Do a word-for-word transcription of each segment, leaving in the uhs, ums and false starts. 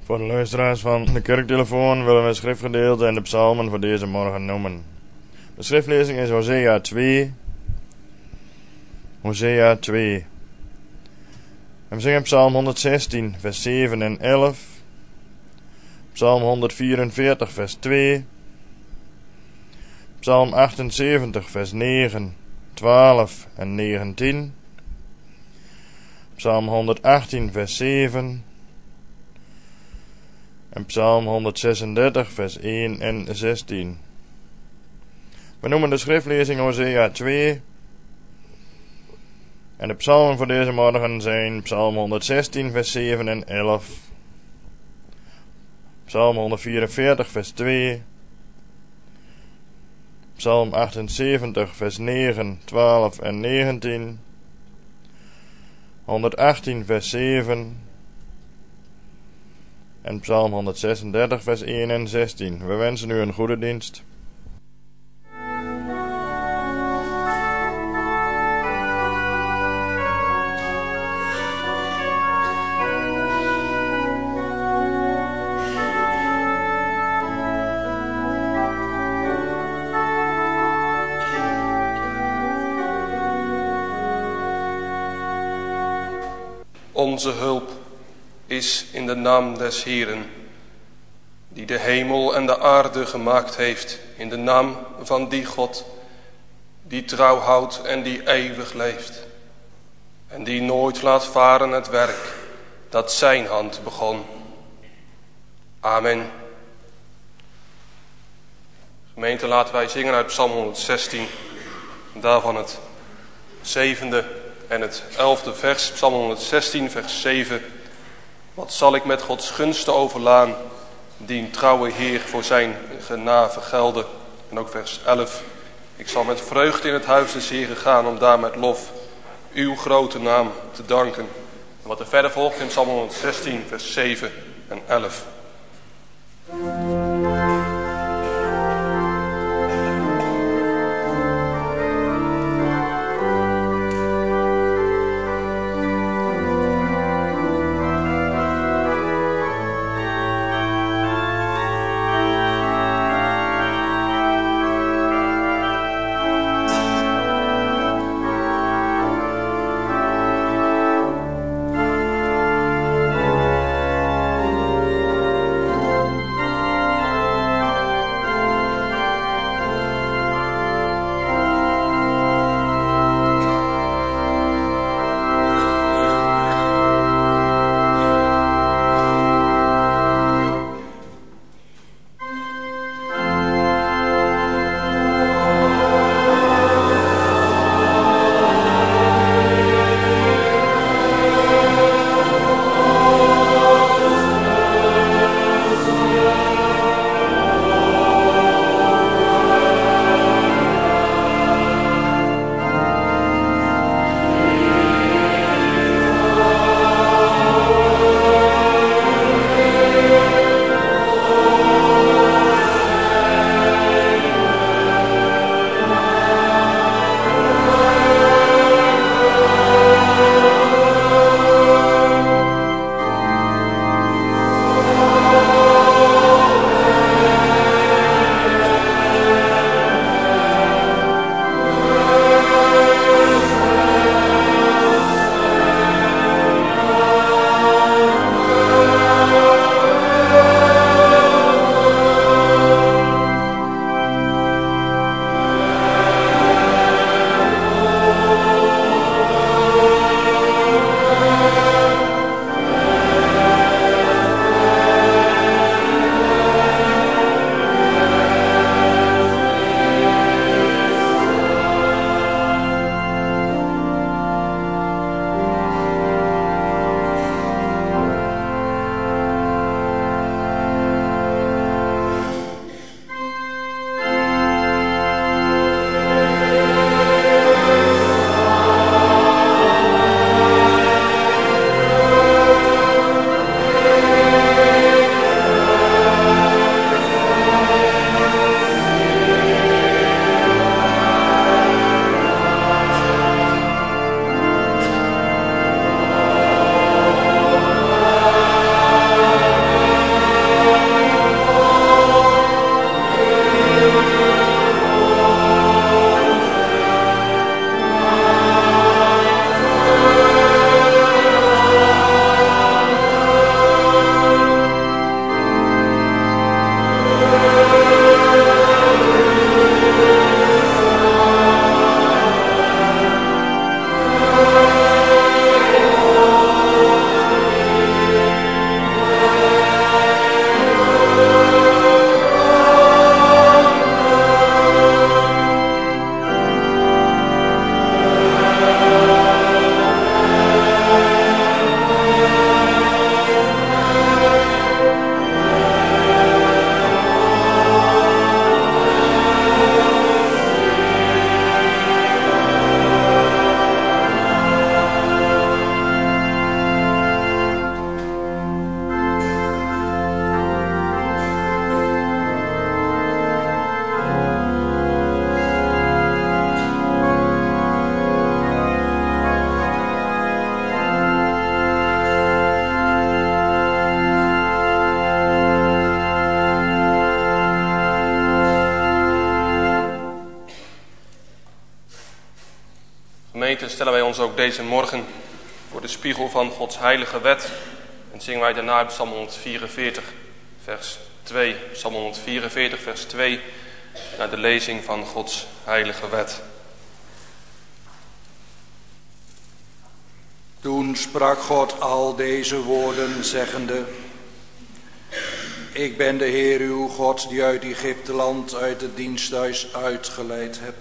Voor de luisteraars van de kerktelefoon willen we het schriftgedeelte en de psalmen voor deze morgen noemen. De schriftlezing is Hosea twee. Hosea twee. We zingen psalm honderdzestien, vers zeven en elf. Psalm honderdvierenveertig, vers twee. Psalm achtenzeventig, vers negen, twaalf en negentien. Psalm honderdachttien, vers zeven. En Psalm honderdzesendertig, vers één en zestien. We noemen de schriftlezing Hosea twee. En de psalmen voor deze morgen zijn Psalm honderdzestien, vers zeven en elf. Psalm honderdvierenveertig, vers twee. Psalm achtenzeventig, vers negen, twaalf en negentien. honderdachttien, vers zeven. En Psalm honderdzesendertig, vers één en zestien. We wensen u een goede dienst. Onze hulp is in de naam des Heeren, die de hemel en de aarde gemaakt heeft, in de naam van die God, die trouw houdt en die eeuwig leeft, en die nooit laat varen het werk dat zijn hand begon. Amen. Gemeente, laten wij zingen uit Psalm honderdzestien, daarvan het zevende en het elfde vers, Psalm honderdzestien, vers zeven. Wat zal ik met Gods gunsten overlaan, die een trouwe Heer voor zijn genade gelden. En ook vers elf. Ik zal met vreugde in het huis des Heeren gaan, om daar met lof uw grote naam te danken. En wat er verder volgt in Psalm honderdzestien, vers zeven en elf. gemeente stellen wij ons ook deze morgen voor de spiegel van Gods heilige wet. En zingen wij daarna Psalm honderdvierenveertig, vers twee. Psalm honderdvierenveertig, vers twee, naar de lezing van Gods heilige wet. Toen sprak God al deze woorden, zeggende: Ik ben de Heer uw God, die uit Egypteland, uit het diensthuis uitgeleid heb.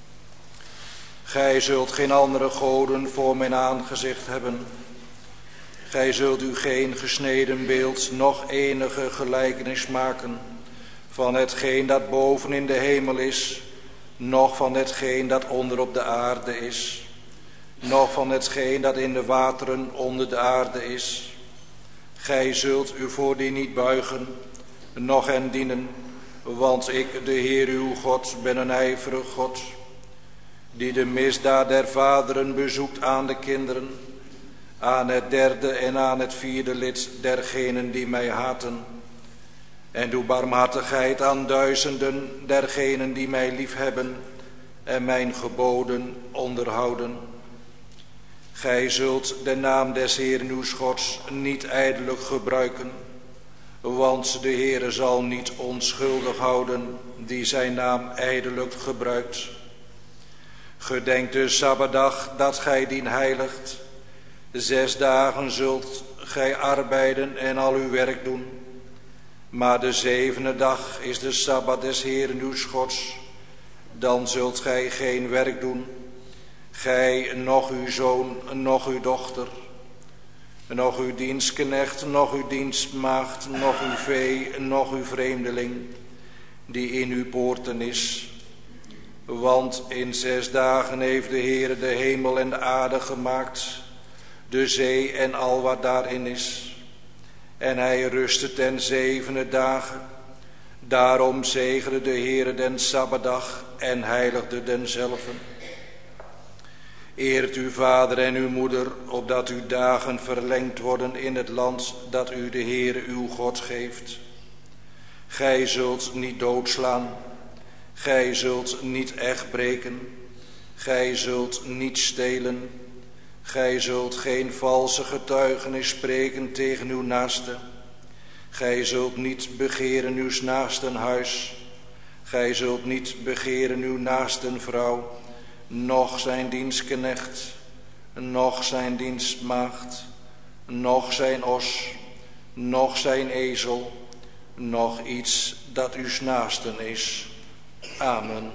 Gij zult geen andere goden voor mijn aangezicht hebben. Gij zult u geen gesneden beeld, noch enige gelijkenis maken van hetgeen dat boven in de hemel is, noch van hetgeen dat onder op de aarde is, noch van hetgeen dat in de wateren onder de aarde is. Gij zult u voor die niet buigen, noch hen dienen, want ik, de Heer uw God, ben een ijverig God, die de misdaad der vaderen bezoekt aan de kinderen, aan het derde en aan het vierde lid dergenen die mij haten, en doe barmhartigheid aan duizenden dergenen die mij liefhebben en mijn geboden onderhouden. Gij zult de naam des Heeren uws Gods niet ijdelijk gebruiken, want de Heere zal niet onschuldig houden die zijn naam ijdelijk gebruikt. Gedenk de Sabbatdag dat gij dien heiligt. Zes dagen zult gij arbeiden en al uw werk doen. Maar de zevende dag is de Sabbat des Heeren uws Gods. Dan zult gij geen werk doen, gij, noch uw zoon, noch uw dochter, noch uw dienstknecht, noch uw dienstmaagd, noch uw vee, noch uw vreemdeling, die in uw poorten is. Want in zes dagen heeft de Heere de hemel en de aarde gemaakt, de zee en al wat daarin is. En hij rustte ten zevende dagen. Daarom zegende de Heere den Sabbatdag en heiligde denzelve. Eert uw vader en uw moeder, opdat uw dagen verlengd worden in het land dat u de Heere uw God geeft. Gij zult niet doodslaan, gij zult niet echt breken, gij zult niet stelen, gij zult geen valse getuigenis spreken tegen uw naaste. Gij zult niet begeren uw naasten huis, gij zult niet begeren uw naasten vrouw, noch zijn dienstknecht, noch zijn dienstmaagd, noch zijn os, noch zijn ezel, noch iets dat uw naasten is. Amen.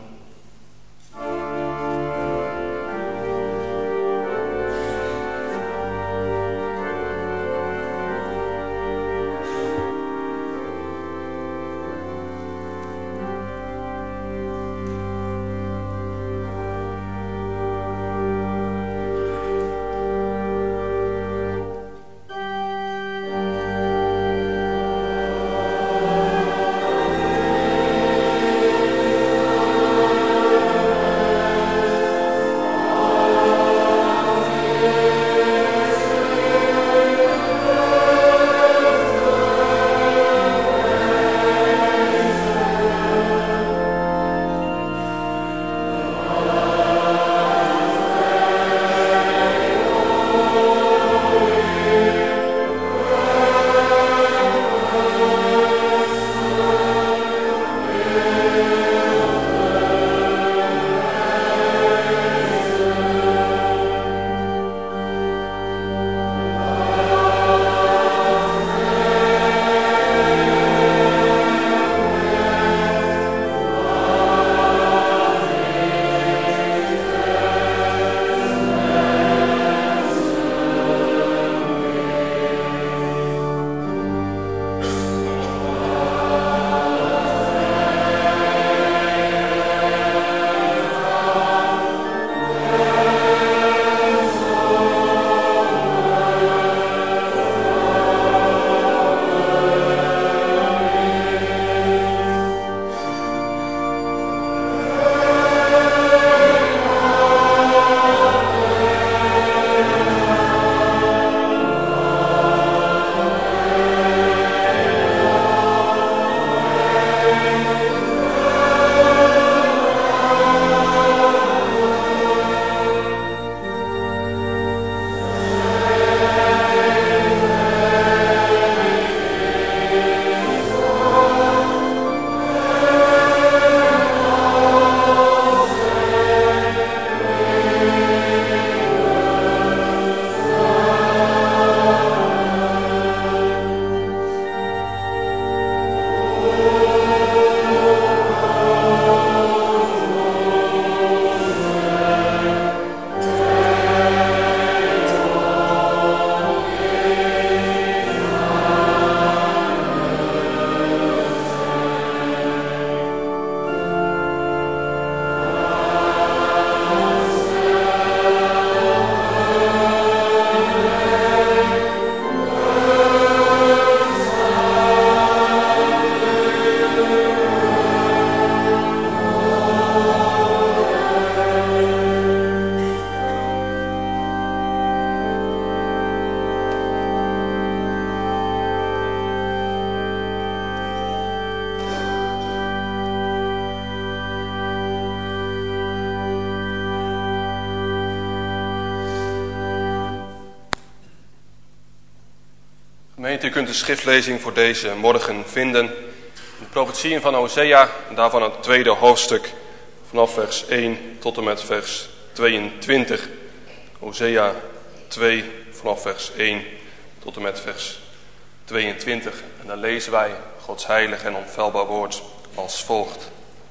Gemeente, u kunt de schriftlezing voor deze morgen vinden in de profetieën van Hosea, en daarvan het tweede hoofdstuk vanaf vers één tot en met vers tweeëntwintig. Hosea twee vanaf vers één tot en met vers tweeëntwintig. En dan lezen wij Gods heilig en onfeilbaar woord als volgt.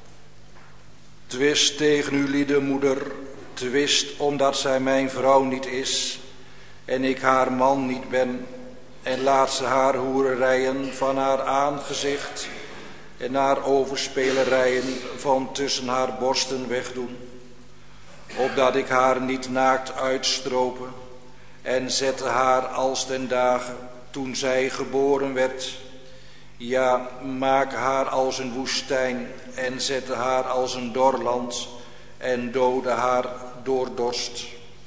Twist tegen uw lieden moeder, twist omdat zij mijn vrouw niet is en ik haar man niet ben. En laat ze haar hoererijen van haar aangezicht en haar overspelerijen van tussen haar borsten wegdoen. Opdat ik haar niet naakt uitstropen en zette haar als ten dagen toen zij geboren werd. Ja, maak haar als een woestijn en zette haar als een dor land en doodde haar door dorst.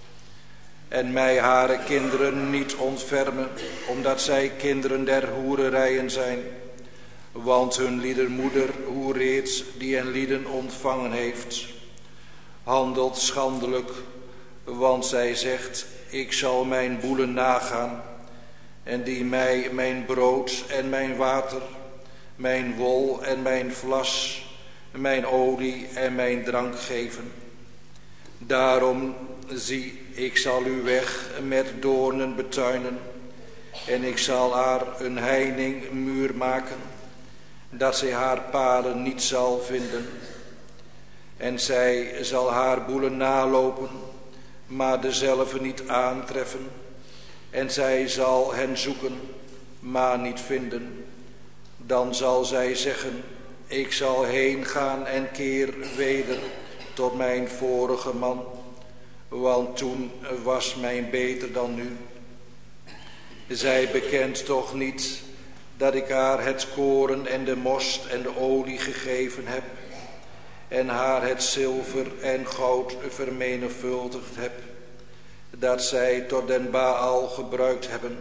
En mij hare kinderen niet ontfermen, omdat zij kinderen der hoererijen zijn. Want hun liedermoeder hoereert die hen lieden ontvangen heeft. Handelt schandelijk, want zij zegt, ik zal mijn boelen nagaan. En die mij mijn brood en mijn water, mijn wol en mijn vlas, mijn olie en mijn drank geven. Daarom zie, ik zal uw weg met doornen betuinen en ik zal haar een heining muur maken, dat zij haar paden niet zal vinden. En zij zal haar boelen nalopen, maar dezelfde niet aantreffen. En zij zal hen zoeken, maar niet vinden. Dan zal zij zeggen, ik zal heen gaan en keer weder tot mijn vorige man. Want toen was mijn beter dan nu. Zij bekent toch niet dat ik haar het koren en de most en de olie gegeven heb. En haar het zilver en goud vermenigvuldigd heb. Dat zij tot den Baal gebruikt hebben.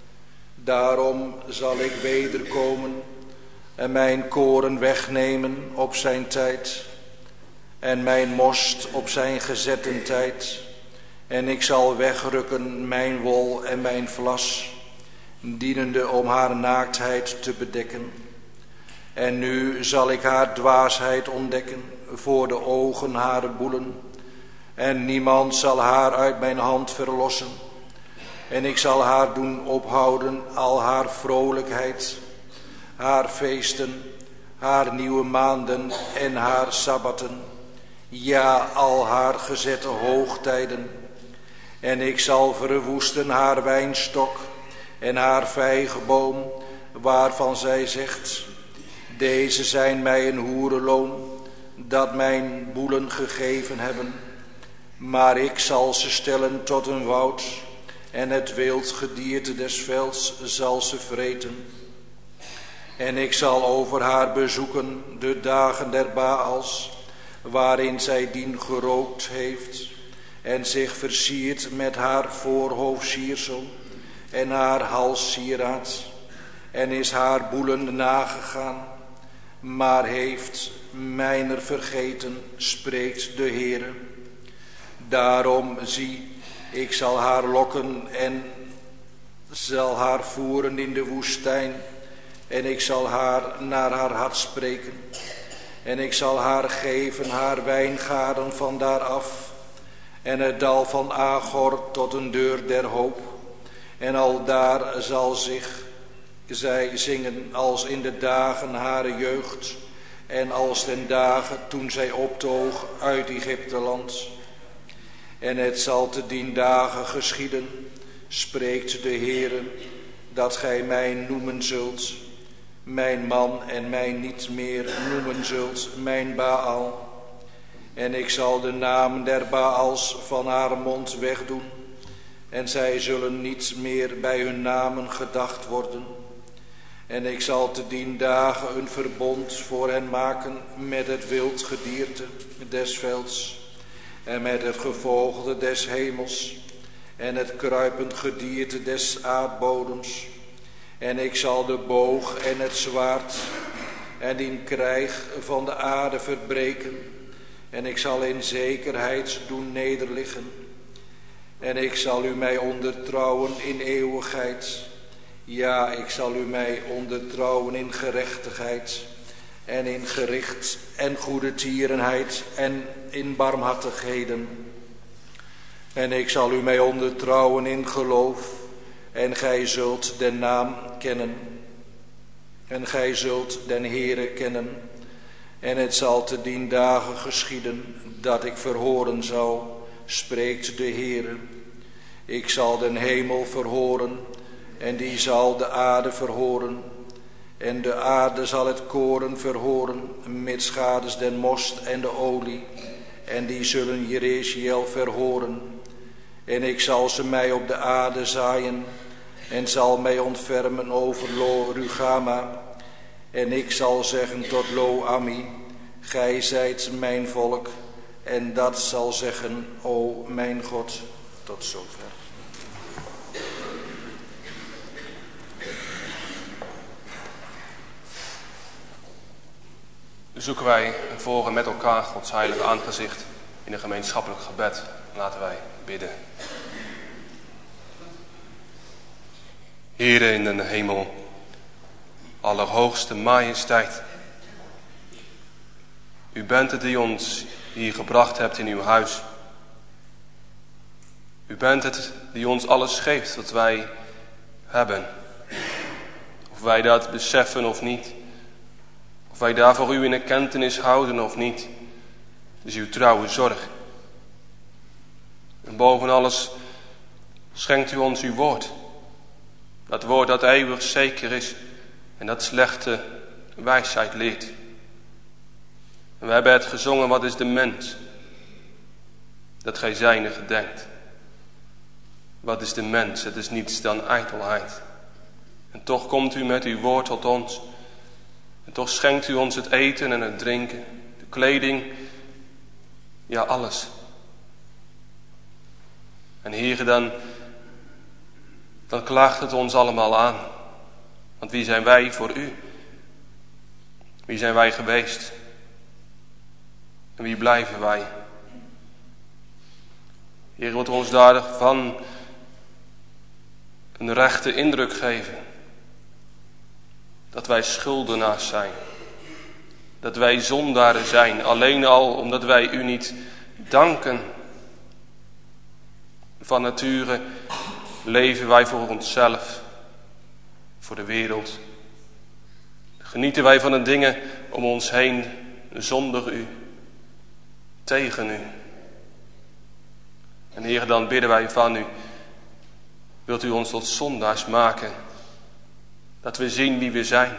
Daarom zal ik wederkomen en mijn koren wegnemen op zijn tijd. En mijn most op zijn gezette tijd. En ik zal wegrukken mijn wol en mijn vlas, dienende om haar naaktheid te bedekken. En nu zal ik haar dwaasheid ontdekken voor de ogen haar boelen. En niemand zal haar uit mijn hand verlossen. En ik zal haar doen ophouden al haar vrolijkheid, haar feesten, haar nieuwe maanden en haar sabbatten. Ja, al haar gezette hoogtijden. En ik zal verwoesten haar wijnstok en haar vijgenboom, waarvan zij zegt, deze zijn mij een hoerenloon, dat mijn boelen gegeven hebben. Maar ik zal ze stellen tot een woud, en het wild gedierte des velds zal ze vreten. En ik zal over haar bezoeken de dagen der Baals, waarin zij dien gerookt heeft, en zich versiert met haar voorhoofdsiersel en haar halssieraad, en is haar boelen nagegaan, maar heeft mijner vergeten, spreekt de Heere. Daarom zie, ik zal haar lokken en zal haar voeren in de woestijn, en ik zal haar naar haar hart spreken. En ik zal haar geven haar wijngaarden van daar af, en het dal van Agor tot een deur der hoop. En al daar zal zich zij zingen als in de dagen hare jeugd, en als ten dagen toen zij optoog uit Egypteland. En het zal te dien dagen geschieden, spreekt de Heere, dat gij mij noemen zult, mijn man, en mij niet meer noemen zult, mijn Baal. En ik zal de naam der Baals van haar mond wegdoen, en zij zullen niet meer bij hun namen gedacht worden. En ik zal te dien dagen een verbond voor hen maken met het wild gedierte des velds, en met het gevogelte des hemels, en het kruipend gedierte des aardbodems. En ik zal de boog en het zwaard en die krijg van de aarde verbreken. En ik zal in zekerheid doen nederliggen. En ik zal u mij ondertrouwen in eeuwigheid. Ja, ik zal u mij ondertrouwen in gerechtigheid en in gericht en goede tierenheid en in barmhartigheden. En ik zal u mij ondertrouwen in geloof en gij zult den naam kennen. En gij zult den Heere kennen. En het zal te dien dagen geschieden dat ik verhoren zal, spreekt de Heere. Ik zal den hemel verhoren en die zal de aarde verhoren. En de aarde zal het koren verhoren, mitsgades den most en de olie. En die zullen Jereziel verhoren. En ik zal ze mij op de aarde zaaien en zal mij ontfermen over Lo Rugama. En ik zal zeggen tot Lo Ami, gij zijt mijn volk. En dat zal zeggen, o mijn God. Tot zover. Zoeken wij en volgen met elkaar Gods heilige aangezicht in een gemeenschappelijk gebed. Laten wij bidden. Heere in de hemel, allerhoogste majesteit. U bent het die ons hier gebracht hebt in uw huis. U bent het die ons alles geeft wat wij hebben. Of wij dat beseffen of niet. Of wij daarvoor u in erkentenis houden of niet. Het is uw trouwe zorg. En boven alles schenkt u ons uw woord. Dat woord dat eeuwig zeker is en dat slechte wijsheid leert. En we hebben het gezongen, wat is de mens? Dat gij zijne gedenkt. Wat is de mens? Het is niets dan ijdelheid. En toch komt u met uw woord tot ons. En toch schenkt u ons het eten en het drinken, de kleding, ja alles. En Heere, dan, dan klaagt het ons allemaal aan. Want wie zijn wij voor u? Wie zijn wij geweest? En wie blijven wij? Heer, wilt u ons daarvan een rechte indruk geven. Dat wij schuldenaars zijn. Dat wij zondaren zijn. Alleen al omdat wij u niet danken. Van nature leven wij voor onszelf. Voor de wereld. Genieten wij van de dingen om ons heen zonder u. Tegen u. En Heer, dan bidden wij van u. Wilt u ons tot zondaars maken. Dat we zien wie we zijn.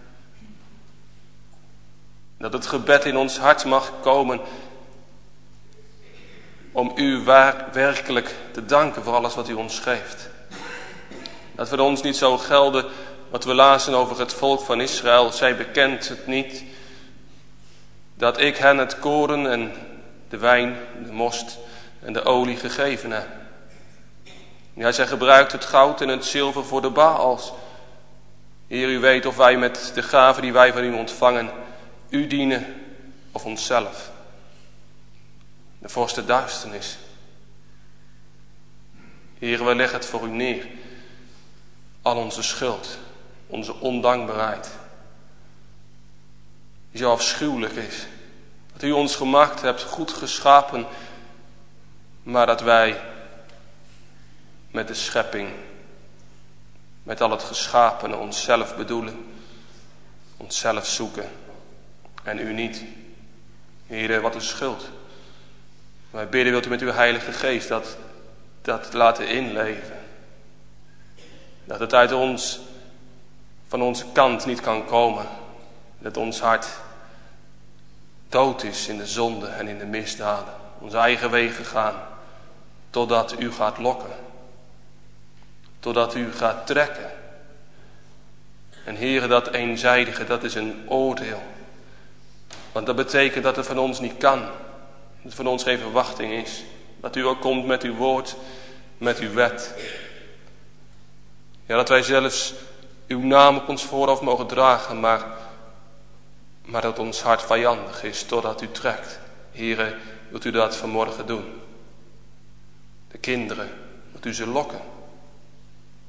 Dat het gebed in ons hart mag komen. Om u waar, werkelijk te danken voor alles wat u ons geeft. Dat we ons niet zo gelden wat we lazen over het volk van Israël. Zij bekent het niet. Dat ik hen het koren en de wijn, de most en de olie gegeven heb. Ja, zij gebruikt het goud en het zilver voor de Baals. Heer, u weet of wij met de gaven die wij van u ontvangen, u dienen of onszelf. De vorst der duisternis. Heer, wij leggen het voor u neer. Al onze schuld, onze ondankbaarheid. Die zo afschuwelijk is. Dat u ons gemaakt hebt, goed geschapen. Maar dat wij met de schepping, met al het geschapene, onszelf bedoelen. Onszelf zoeken. En u niet. Heer, wat een schuld. Wij bidden, wilt u met uw heilige geest dat, dat laten inleven. Dat het uit ons, van onze kant niet kan komen. Dat ons hart dood is in de zonde en in de misdaden. Onze eigen wegen gaan. Totdat u gaat lokken. Totdat u gaat trekken. En Heere, dat eenzijdige, dat is een oordeel. Want dat betekent dat het van ons niet kan. Dat het van ons geen verwachting is. Dat u ook komt met uw woord, met uw wet. Ja, dat wij zelfs uw naam op ons voorhoofd mogen dragen, maar, maar dat ons hart vijandig is totdat u trekt. Heere, wilt u dat vanmorgen doen? De kinderen, wilt u ze lokken?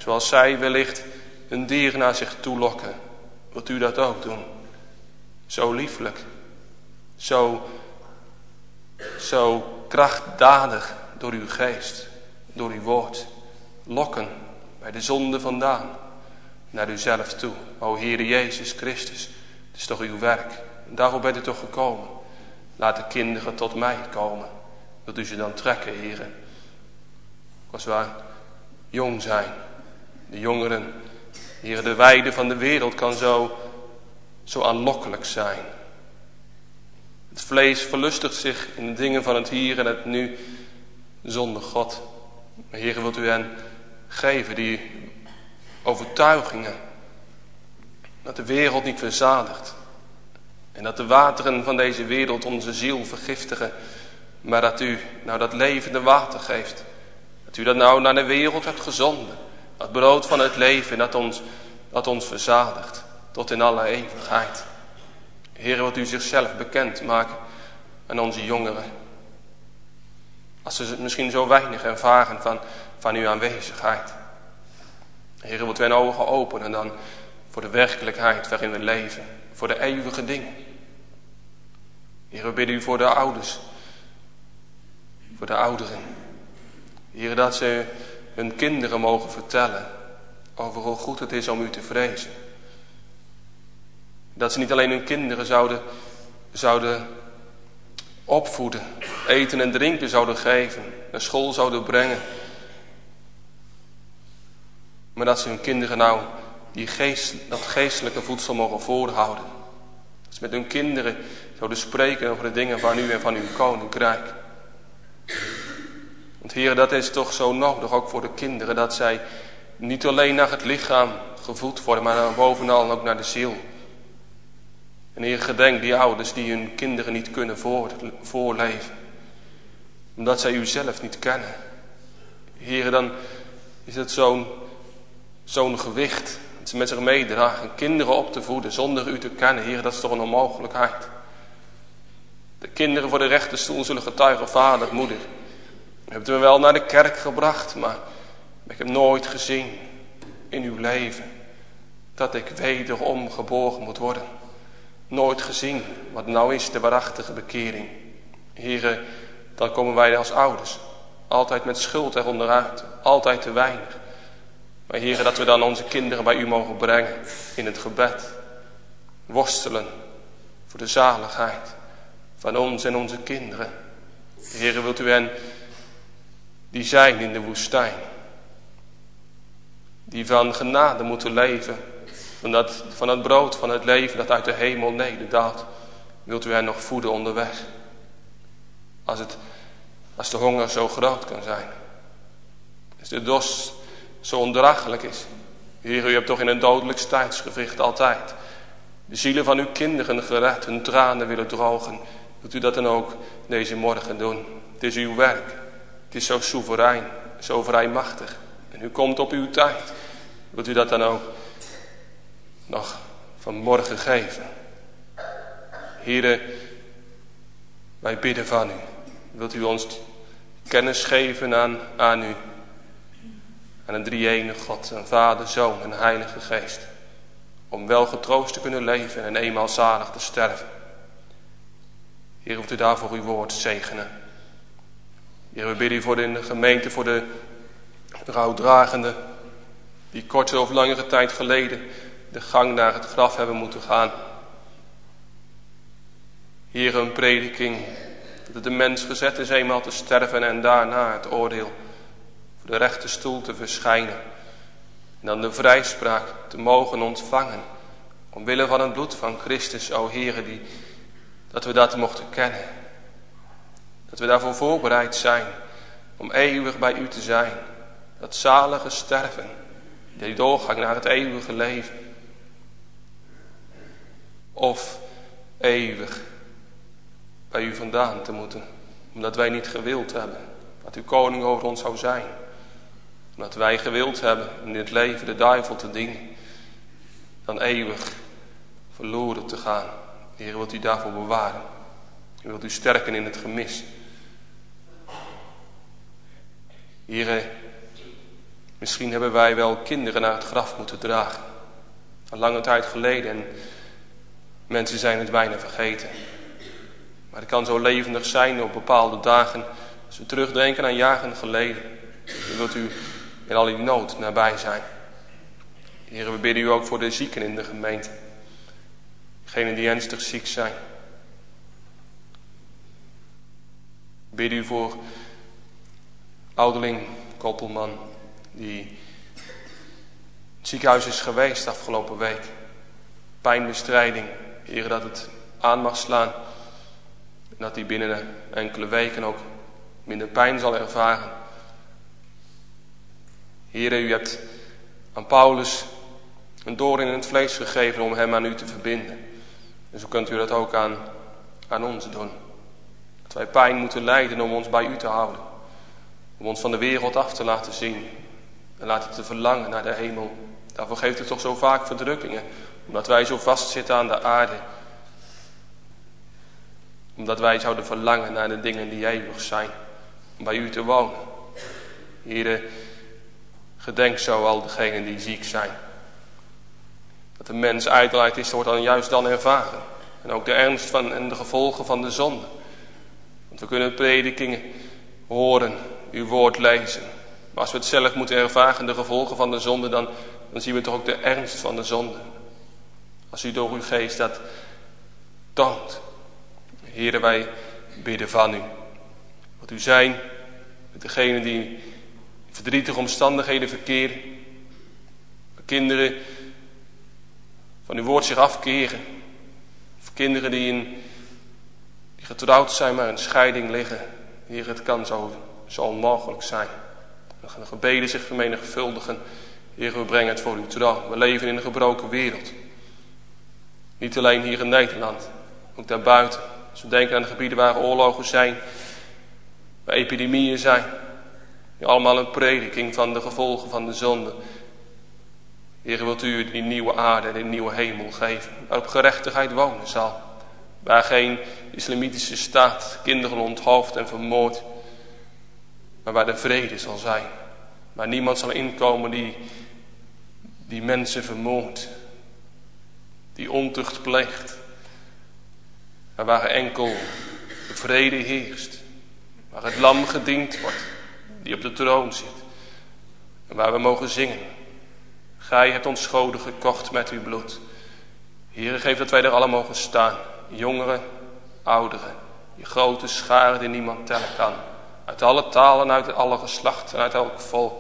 Zoals zij wellicht een dier naar zich toe lokken, wilt u dat ook doen. Zo lieflijk, zo, zo krachtdadig door uw geest, door uw woord. Lokken bij de zonde vandaan, naar uzelf toe. O Heere Jezus Christus, het is toch uw werk. En daarvoor bent u toch gekomen. Laat de kinderen tot mij komen. Wilt u ze dan trekken, Heere? Als we jong zijn, de jongeren, Heere, de weide van de wereld kan zo, zo aanlokkelijk zijn. Het vlees verlustigt zich in de dingen van het hier en het nu, zonder God. Maar Heere, wilt u hen geven die overtuigingen, dat de wereld niet verzadigt. En dat de wateren van deze wereld onze ziel vergiftigen. Maar dat u nou dat levende water geeft. Dat u dat nou naar de wereld hebt gezonden. Dat brood van het leven dat ons, dat ons verzadigt. Tot in alle eeuwigheid. Heer, wilt u zichzelf bekend maken aan onze jongeren. Als ze misschien zo weinig ervaren van, van uw aanwezigheid. Heer, wilt u hun ogen openen dan voor de werkelijkheid waarin we leven. Voor de eeuwige dingen. Heer, we bidden u voor de ouders. Voor de ouderen. Heer, dat ze hun kinderen mogen vertellen over hoe goed het is om u te vrezen. Dat ze niet alleen hun kinderen zouden, zouden opvoeden, eten en drinken zouden geven, naar school zouden brengen. Maar dat ze hun kinderen nou die geest, dat geestelijke voedsel mogen voorhouden. Dat ze met hun kinderen zouden spreken over de dingen van u en van uw koninkrijk. Want Heer, dat is toch zo nodig ook voor de kinderen, dat zij niet alleen naar het lichaam gevoed worden, maar bovenal ook naar de ziel. En Heer, gedenk die ouders die hun kinderen niet kunnen voor, voorleven. Omdat zij u zelf niet kennen. Heer, dan is het zo'n zo'n gewicht dat ze met zich meedragen. Kinderen op te voeden zonder u te kennen. Heer, dat is toch een onmogelijkheid. De kinderen voor de rechterstoel zullen getuigen, vader, moeder. U hebt me wel naar de kerk gebracht, maar ik heb nooit gezien in uw leven dat ik wederom geboren moet worden. Nooit gezien wat nou is de waarachtige bekering. Here, dan komen wij als ouders altijd met schuld eronderuit, altijd te weinig. Maar Here, dat we dan onze kinderen bij u mogen brengen in het gebed. Worstelen voor de zaligheid van ons en onze kinderen. Here, wilt u hen die zijn in de woestijn, die van genade moeten leven, van dat, van het brood van het leven dat uit de hemel nederdaalt, wilt u hen nog voeden onderweg. Als, het, als de honger zo groot kan zijn. Als de dorst zo ondraaglijk is. Heer, u hebt toch in een dodelijk tijdsgevricht altijd de zielen van uw kinderen gered, hun tranen willen drogen. Wilt u dat dan ook deze morgen doen? Het is uw werk. Het is zo soeverein, zo vrijmachtig. En u komt op uw tijd. Wilt u dat dan ook nog vanmorgen geven? Heere, wij bidden van u. Wilt u ons kennis geven aan, aan u. Aan een drie-enige God, een Vader, Zoon en Heilige Geest. Om wel getroost te kunnen leven en eenmaal zalig te sterven. Heer, wilt u daarvoor uw woord zegenen. Heer, we bidden u voor de gemeente, voor de rouwdragenden, die korte of langere tijd geleden de gang naar het graf hebben moeten gaan. Heer, een prediking dat het de mens gezet is eenmaal te sterven en daarna het oordeel voor de rechte stoel te verschijnen. En dan de vrijspraak te mogen ontvangen, omwille van het bloed van Christus, o Heere, die, dat we dat mochten kennen. Dat we daarvoor voorbereid zijn om eeuwig bij u te zijn. Dat zalige sterven, die doorgang naar het eeuwige leven. Of eeuwig bij u vandaan te moeten, omdat wij niet gewild hebben dat uw koning over ons zou zijn. Omdat wij gewild hebben in dit leven de duivel te dienen, dan eeuwig verloren te gaan. Heer, wilt u daarvoor bewaren. U wilt u sterken in het gemis. Heer, Misschien hebben wij wel kinderen naar het graf moeten dragen. Een lange tijd geleden en mensen zijn het bijna vergeten. Maar het kan zo levendig zijn op bepaalde dagen als we terugdenken aan jaren geleden. Dan wilt u in al die nood nabij zijn. Heer, we bidden u ook voor de zieken in de gemeente. Degenen die ernstig ziek zijn. We bidden u voor ouderling Koppelman, die in het ziekenhuis is geweest afgelopen week. Pijnbestrijding, Heer, dat het aan mag slaan. En dat hij binnen enkele weken ook minder pijn zal ervaren. Heer, u hebt aan Paulus een doorn in het vlees gegeven om hem aan u te verbinden. En zo kunt u dat ook aan, aan ons doen. Dat wij pijn moeten lijden om ons bij u te houden. Om ons van de wereld af te laten zien. En laten te verlangen naar de hemel. Daarvoor geeft u toch zo vaak verdrukkingen. Omdat wij zo vastzitten aan de aarde. Omdat wij zouden verlangen naar de dingen die eeuwig zijn. Om bij u te wonen. Heere, gedenk zo al degenen die ziek zijn. Dat de mens ijdelheid is, wordt dan juist dan ervaren. En ook de ernst van en de gevolgen van de zonde. Want we kunnen predikingen horen, uw woord lezen. Maar als we het zelf moeten ervaren, de gevolgen van de zonde, dan, dan zien we toch ook de ernst van de zonde. Als u door uw geest dat toont. Heere, wij bidden van u. Wat u zijn met degenen die in verdrietige omstandigheden verkeren. Kinderen van uw woord zich afkeren. Of kinderen die, in, die getrouwd zijn maar in scheiding liggen. Heer, het kan zo, zo onmogelijk zijn. Dan gaan de gebeden zich vermenigvuldigen. Heer, we brengen het voor uw troon. We leven in een gebroken wereld. Niet alleen hier in Nederland, ook daarbuiten. Als we denken aan de gebieden waar oorlogen zijn, waar epidemieën zijn. Allemaal een prediking van de gevolgen van de zonde. Heer, wilt u die nieuwe aarde en die nieuwe hemel geven, waarop gerechtigheid wonen zal. Waar geen islamitische staat kinderen onthoofd en vermoord, maar waar de vrede zal zijn. Waar niemand zal inkomen die, die mensen vermoordt, die ontucht pleegt. Maar waar enkel de vrede heerst, waar het lam gediend wordt, die op de troon zit. En waar we mogen zingen. Gij hebt ons goden gekocht met uw bloed. Heere, geef dat wij er alle mogen staan. Jongeren, ouderen. Die grote scharen die niemand tellen kan. Uit alle talen, uit alle geslachten, uit elk volk.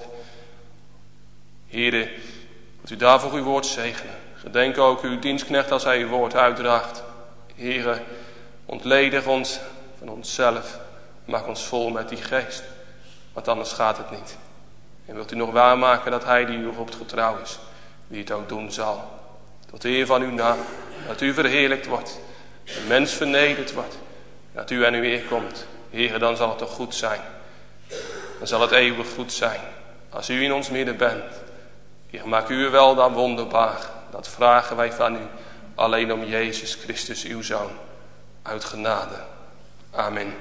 Heere, wilt u daarvoor uw woord zegenen. Gedenk ook uw dienstknecht als hij uw woord uitdraagt. Heere, ontledig ons van onszelf. Maak ons vol met die geest. Want anders gaat het niet. En wilt u nog waarmaken dat hij die u roept getrouw is. Die het ook doen zal. Tot de eer van uw naam. Dat u verheerlijkt wordt. De mens vernederd wordt. Dat u aan uw eer komt. Heere, dan zal het toch goed zijn. Dan zal het eeuwig goed zijn. Als u in ons midden bent. Heer, maak u wel dan wonderbaar. Dat vragen wij van u. Alleen om Jezus Christus uw Zoon. Uit genade. Amen.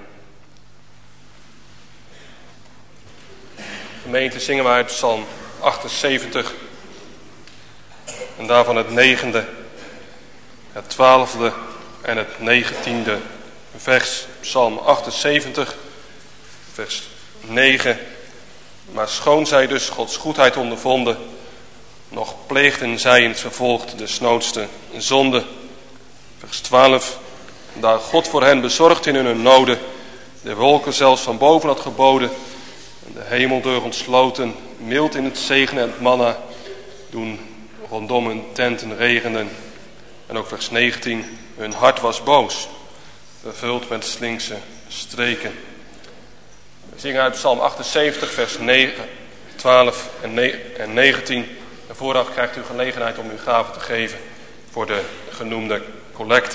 Gemeente, zingen wij uit Psalm achtenzeventig. En daarvan het negende, het twaalfde en het negentiende vers. Psalm achtenzeventig, vers negen. Maar schoon zij dus Gods goedheid ondervonden, nog pleegden zij in het vervolg de snoodste zonde. Vers twaalf. Daar God voor hen bezorgd in hun noden, de wolken zelfs van boven had geboden, en de hemeldeur ontsloten, mild in het zegen en het manna, doen rondom hun tenten regenen. En ook vers negentien, hun hart was boos, vervuld met slinkse streken. We zingen uit Psalm achtenzeventig, vers negen, twaalf en negentien. En vooraf krijgt u gelegenheid om uw gave te geven voor de genoemde collecte.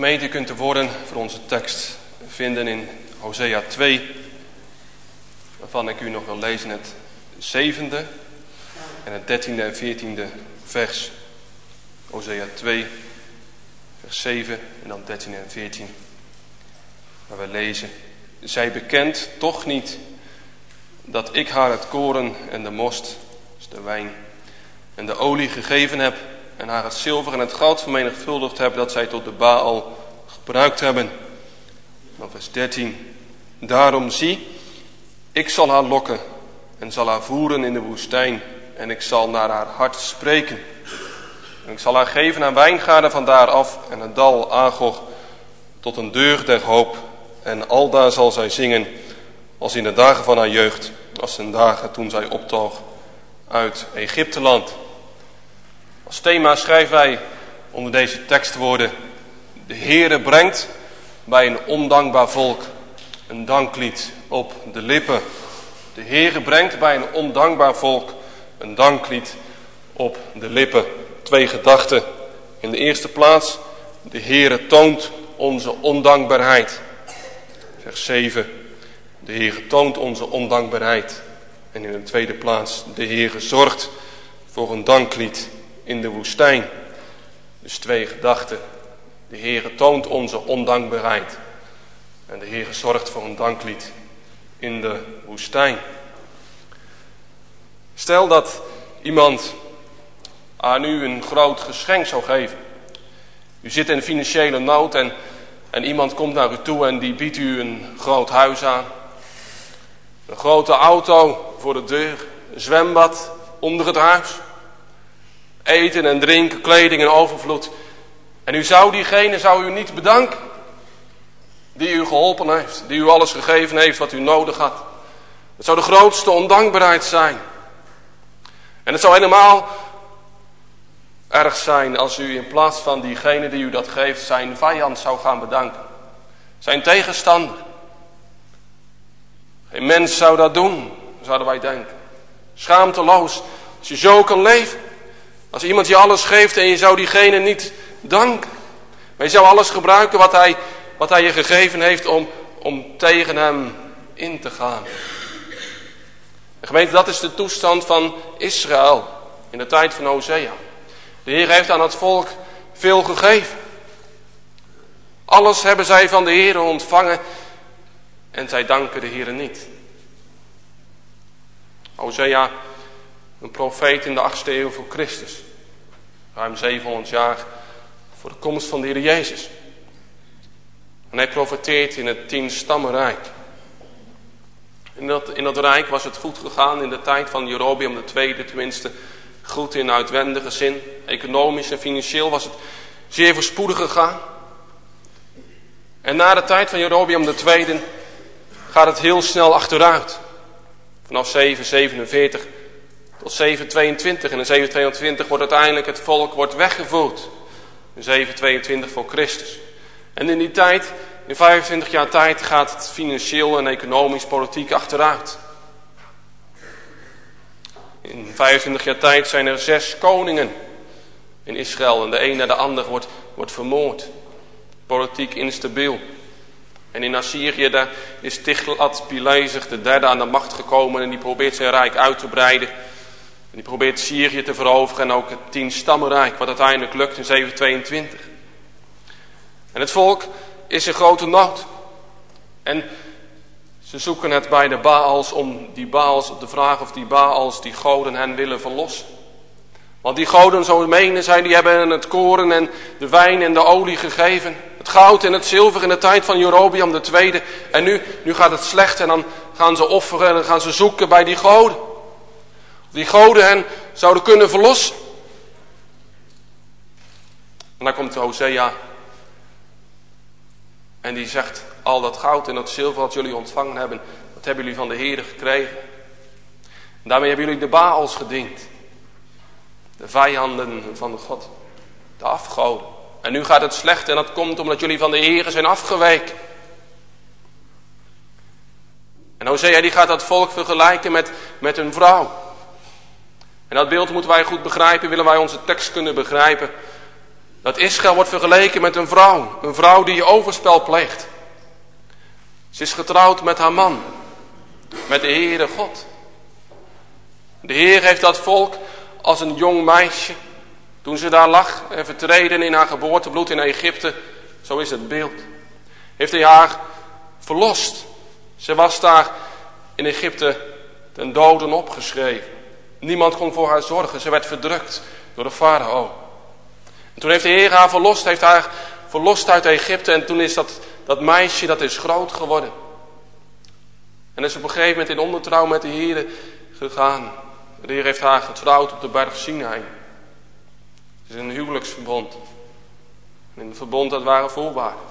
Gemeente, u kunt de woorden voor onze tekst vinden in Hosea twee, waarvan ik u nog wil lezen het zevende en het dertiende en veertiende vers. Hosea twee, vers zeven en dan dertien en veertien. Waar we lezen: zij bekent toch niet dat ik haar het koren en de most, dus de wijn, en de olie gegeven heb, en haar het zilver en het goud vermenigvuldigd heb, dat zij tot de Baal gebruikt hebben. Dan vers dertien. Daarom zie, ik zal haar lokken en zal haar voeren in de woestijn, en ik zal naar haar hart spreken. En ik zal haar geven aan wijngaarden van daar af en het dal Agog tot een deur der hoop. En aldaar zal zij zingen als in de dagen van haar jeugd, als in de dagen toen zij optoog uit Egypteland. Als thema schrijven wij onder deze tekstwoorden: de Heere brengt bij een ondankbaar volk een danklied op de lippen. De Heere brengt bij een ondankbaar volk een danklied op de lippen. Twee gedachten. In de eerste plaats, de Heere toont onze ondankbaarheid. Vers zeven. De Heere toont onze ondankbaarheid. En in de tweede plaats, de Heere zorgt voor een danklied in de woestijn. Dus twee gedachten. De Heere toont onze ondankbaarheid. En de Heere zorgt voor een danklied in de woestijn. Stel dat iemand aan u een groot geschenk zou geven. U zit in financiële nood en, en iemand komt naar u toe en die biedt u een groot huis aan. Een grote auto voor de deur, een zwembad onder het huis. Eten en drinken, kleding en overvloed. En u zou diegene zou u niet bedanken die u geholpen heeft, die u alles gegeven heeft wat u nodig had. Het zou de grootste ondankbaarheid zijn. En het zou helemaal erg zijn als u in plaats van diegene die u dat geeft zijn vijand zou gaan bedanken. Zijn tegenstander. Geen mens zou dat doen, zouden wij denken. Schaamteloos, als je zo kan leven. Als iemand je alles geeft en je zou diegene niet danken. Maar je zou alles gebruiken wat hij, wat hij je gegeven heeft om, om tegen hem in te gaan. En gemeente, dat is de toestand van Israël in de tijd van Hosea. De Heer heeft aan het volk veel gegeven. Alles hebben zij van de Heer ontvangen en zij danken de Heer niet. Hosea, een profeet in de achtste eeuw voor Christus. Ruim zevenhonderd jaar voor de komst van de Heer Jezus. En hij profeteert in het tienstammenrijk. In dat, in dat rijk was het goed gegaan in de tijd van Jerobeam de tweede, tenminste goed in uitwendige zin. Economisch en financieel was het zeer voorspoedig gegaan. En na de tijd van Jerobeam de tweede gaat het heel snel achteruit. Vanaf zeven zevenenveertig tot zeven tweeëntwintig. En in zeven tweeëntwintig wordt uiteindelijk het volk wordt weggevoerd. In zeven tweeëntwintig voor Christus. En in die tijd, in vijfentwintig jaar tijd, gaat het financieel en economisch politiek achteruit. In vijfentwintig jaar tijd zijn er zes koningen in Israël. En de een na de ander wordt, wordt vermoord. Politiek instabiel. En in Assyrië daar is Tiglat-Pileser de derde aan de macht gekomen. En die probeert zijn rijk uit te breiden. En die probeert Syrië te veroveren. En ook het tienstammenrijk. Wat uiteindelijk lukt in zeven tweeëntwintig. En het volk is in grote nood. En ze zoeken het bij de Baals om die Baals op de vraag of die Baals, die goden, hen willen verlossen. Want die goden, zo menen zij, die hebben het koren en de wijn en de olie gegeven. Het goud en het zilver in de tijd van Jerobeam de tweede. En nu, nu gaat het slecht en dan gaan ze offeren en dan gaan ze zoeken bij die goden. Die goden hen zouden kunnen verlossen. En dan komt Hosea. En die zegt, al dat goud en dat zilver wat jullie ontvangen hebben, dat hebben jullie van de Heere gekregen. En daarmee hebben jullie de Baals gediend. De vijanden van God. De afgoden. En nu gaat het slecht en dat komt omdat jullie van de Heere zijn afgeweken. En Hosea die gaat dat volk vergelijken met, met een vrouw. En dat beeld moeten wij goed begrijpen, willen wij onze tekst kunnen begrijpen. Dat Israël wordt vergeleken met een vrouw. Een vrouw die overspel pleegt. Ze is getrouwd met haar man. Met de Heere God. De Heer heeft dat volk als een jong meisje. Toen ze daar lag en vertreden in haar geboortebloed in Egypte. Zo is het beeld. Heeft hij haar verlost. Ze was daar in Egypte ten doden opgeschreven. Niemand kon voor haar zorgen. Ze werd verdrukt door de farao. En toen heeft de Heer haar verlost. Heeft haar verlost uit Egypte. En toen is dat, dat meisje dat is groot geworden. En is op een gegeven moment in ondertrouw met de Heer gegaan. De Heer heeft haar getrouwd op de berg Sinai. Het is een huwelijksverbond. En in het verbond dat waren voorwaarden.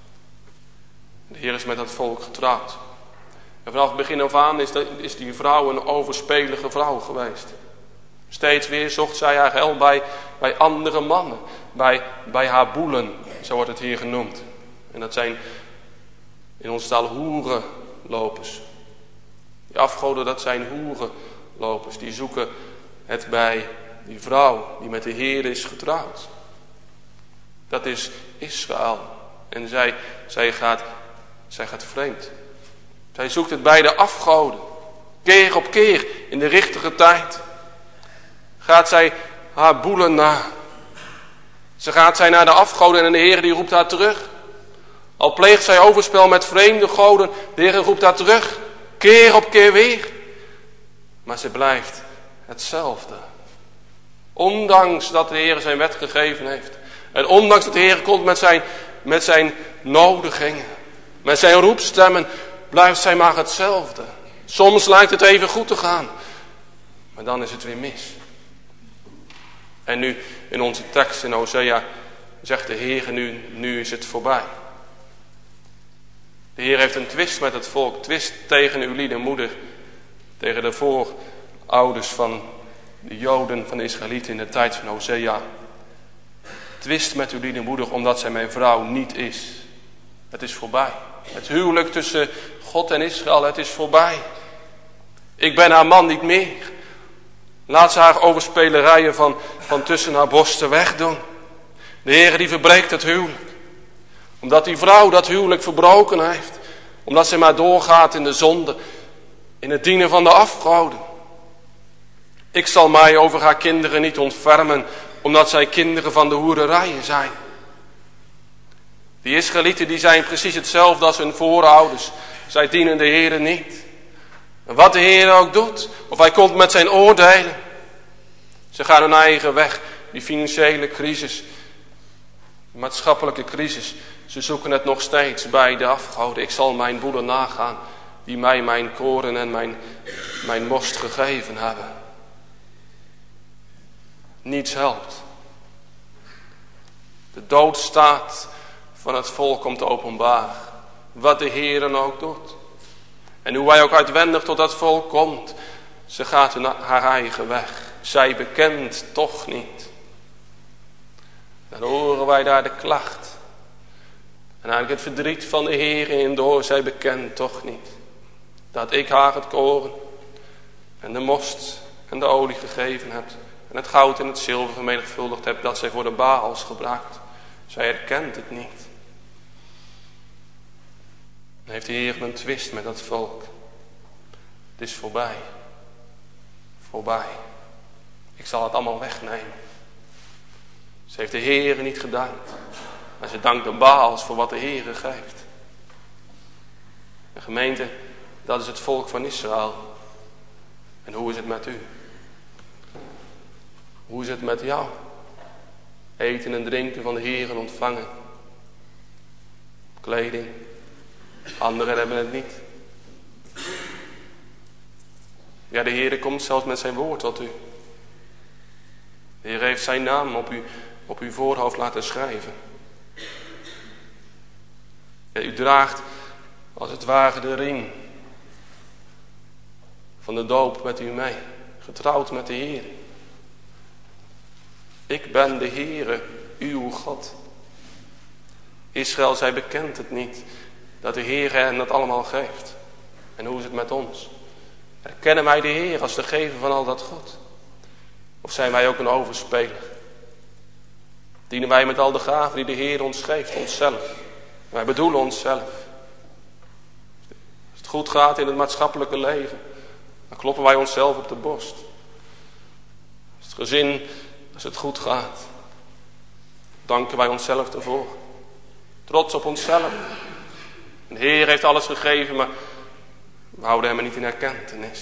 De Heer is met dat volk getrouwd. En vanaf het begin af aan is, de, is die vrouw een overspelige vrouw geweest. Steeds weer zocht zij haar heil bij, bij andere mannen. Bij, bij haar boelen, zo wordt het hier genoemd. En dat zijn in ons taal hoerenlopers. Die afgoden, dat zijn hoerenlopers. Die zoeken het bij die vrouw die met de Heer is getrouwd. Dat is Israël. En zij, zij, gaat, zij gaat vreemd. Zij zoekt het bij de afgoden. Keer op keer in de richtige tijd. Gaat zij haar boelen na. Ze gaat zij naar de afgoden en de Heer die roept haar terug. Al pleegt zij overspel met vreemde goden. De Heer roept haar terug. Keer op keer weer. Maar ze blijft hetzelfde. Ondanks dat de Heer zijn wet gegeven heeft. En ondanks dat de Heer komt met zijn, met zijn nodigingen. Met zijn roepstemmen. Blijft zij maar hetzelfde. Soms lijkt het even goed te gaan. Maar dan is het weer mis. En nu in onze tekst in Hosea zegt de Heer, nu, nu is het voorbij. De Heer heeft een twist met het volk. Twist tegen uw lieden moeder. Tegen de voorouders van de Joden, van de Israëlieten in de tijd van Hosea. Twist met uw lieden moeder omdat zij mijn vrouw niet is. Het is voorbij. Het huwelijk tussen God en Israël, het is voorbij. Ik ben haar man niet meer. Laat ze haar overspelerijen van, van tussen haar borsten wegdoen. De Heer die verbreekt het huwelijk. Omdat die vrouw dat huwelijk verbroken heeft. Omdat ze maar doorgaat in de zonde. In het dienen van de afgoden. Ik zal mij over haar kinderen niet ontfermen. Omdat zij kinderen van de hoererijen zijn. Die Israëlieten die zijn precies hetzelfde als hun voorouders. Zij dienen de Heer niet. En wat de Heer ook doet. Of hij komt met zijn oordelen. Ze gaan hun eigen weg. Die financiële crisis. De maatschappelijke crisis. Ze zoeken het nog steeds bij de afgoden. Ik zal mijn boelen nagaan. Die mij mijn koren en mijn, mijn most gegeven hebben. Niets helpt. De doodstaat van het volk komt openbaar. Wat de Heer dan ook doet. En hoe hij ook uitwendig tot dat volk komt. Ze gaat haar eigen weg. Zij bekent toch niet. Dan horen wij daar de klacht. En eigenlijk het verdriet van de Heer in door. Zij bekent toch niet. Dat ik haar het koren. En de most en de olie gegeven heb. En het goud en het zilver vermenigvuldigd heb. Dat zij voor de Baals gebruikt. Zij herkent het niet. Dan heeft de Heer een twist met dat volk. Het is voorbij. Voorbij. Ik zal het allemaal wegnemen. Ze heeft de Heer niet gedankt. Maar ze dankt de Baals voor wat de Heer geeft. De gemeente, dat is het volk van Israël. En hoe is het met u? Hoe is het met jou? Eten en drinken van de Heer ontvangen. Kleding. Anderen hebben het niet. Ja, de Heer komt zelfs met zijn woord tot u. De Heer heeft zijn naam op, u, op uw voorhoofd laten schrijven. Ja, u draagt als het ware de ring van de doop met u mee. Getrouwd met de Heer. Ik ben de Heere, uw God. Israël, zij bekent het niet. Dat de Heer hen dat allemaal geeft. En hoe is het met ons? Erkennen wij de Heer als de gever van al dat God? Of zijn wij ook een overspeler? Dienen wij met al de gaven die de Heer ons geeft, onszelf. Wij bedoelen onszelf. Als het goed gaat in het maatschappelijke leven, dan kloppen wij onszelf op de borst. Als het gezin, als het goed gaat, danken wij onszelf ervoor. Trots op onszelf. De Heer heeft alles gegeven, maar we houden hem niet in erkentenis.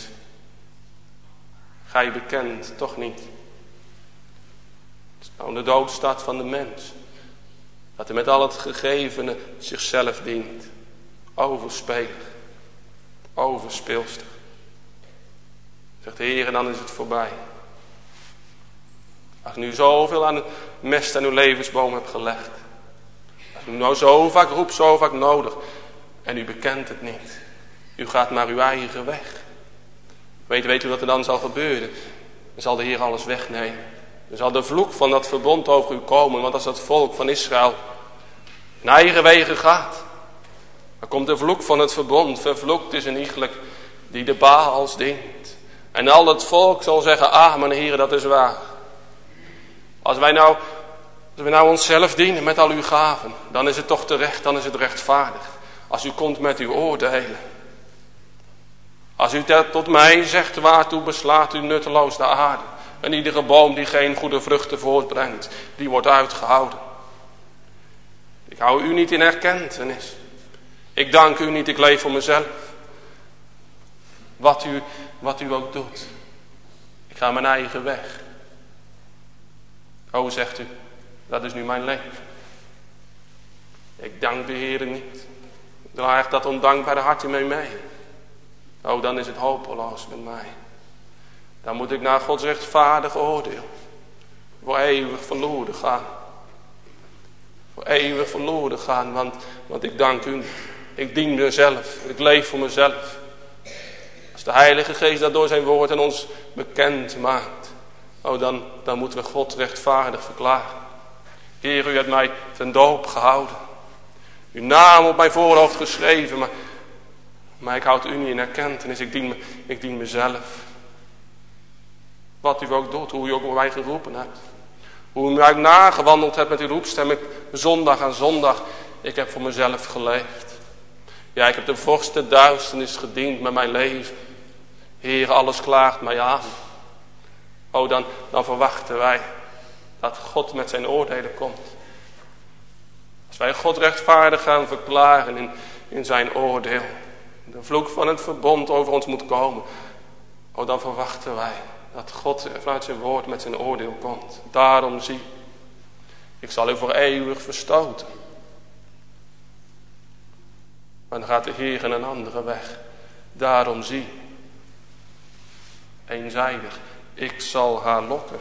Gij bekent toch niet. Het is nou de doodstad van de mens. Dat hij met al het gegevene zichzelf dient. Overspelig. Overspeelstig. Zegt de Heer, en dan is het voorbij. Als u nu zoveel aan het mest aan uw levensboom hebt gelegd. Als u nou zo vaak roept, zo vaak nodig. En u bekent het niet. U gaat maar uw eigen weg. Weet, weet u wat er dan zal gebeuren? Dan zal de Heer alles wegnemen. Dan zal de vloek van dat verbond over u komen. Want als dat volk van Israël in eigen wegen gaat, dan komt de vloek van het verbond. Vervloekt is een iegelijk die de Baals dient. En al het volk zal zeggen, amen Heer, dat is waar. Als wij nou, als wij nou onszelf dienen met al uw gaven, dan is het toch terecht, dan is het rechtvaardig. Als u komt met uw oordelen. Als u tot mij zegt, waartoe beslaat u nutteloos de aarde. En iedere boom die geen goede vruchten voortbrengt, die wordt uitgehouden. Ik hou u niet in erkentenis. Ik dank u niet, ik leef voor mezelf. Wat u, wat u ook doet. Ik ga mijn eigen weg. O, zegt u, dat is nu mijn leven. Ik dank de Heer niet. Ik draag dat ondankbare hartje mee mee. O, dan is het hopeloos met mij. Dan moet ik naar Gods rechtvaardig oordeel. Voor eeuwig verloren gaan. Voor eeuwig verloren gaan, want, want ik dank u niet. Ik dien mezelf, ik leef voor mezelf. Als de Heilige Geest dat door zijn woord aan ons bekend maakt. Oh, dan, dan moeten we God rechtvaardig verklaren. Heer, u hebt mij ten doop gehouden. Uw naam op mijn voorhoofd geschreven, maar, maar ik houd u niet in erkentenis. Ik dien, me, ik dien mezelf. Wat u ook doet, hoe u ook mij geroepen hebt. Hoe u mij ook nagewandeld hebt met uw roepstem, ik, zondag aan zondag. Ik heb voor mezelf geleefd. Ja, ik heb de vorst der duisternis gediend met mijn leven. Heer, alles klaagt mij aan. Oh, dan, dan verwachten wij dat God met zijn oordelen komt. Als wij God rechtvaardig gaan verklaren in, in zijn oordeel. De vloek van het verbond over ons moet komen. Oh, dan verwachten wij dat God vanuit zijn woord met zijn oordeel komt. Daarom zie, ik zal u voor eeuwig verstoten. Maar dan gaat de Heer in een andere weg. Daarom zie, eenzijdig, ik zal haar lokken.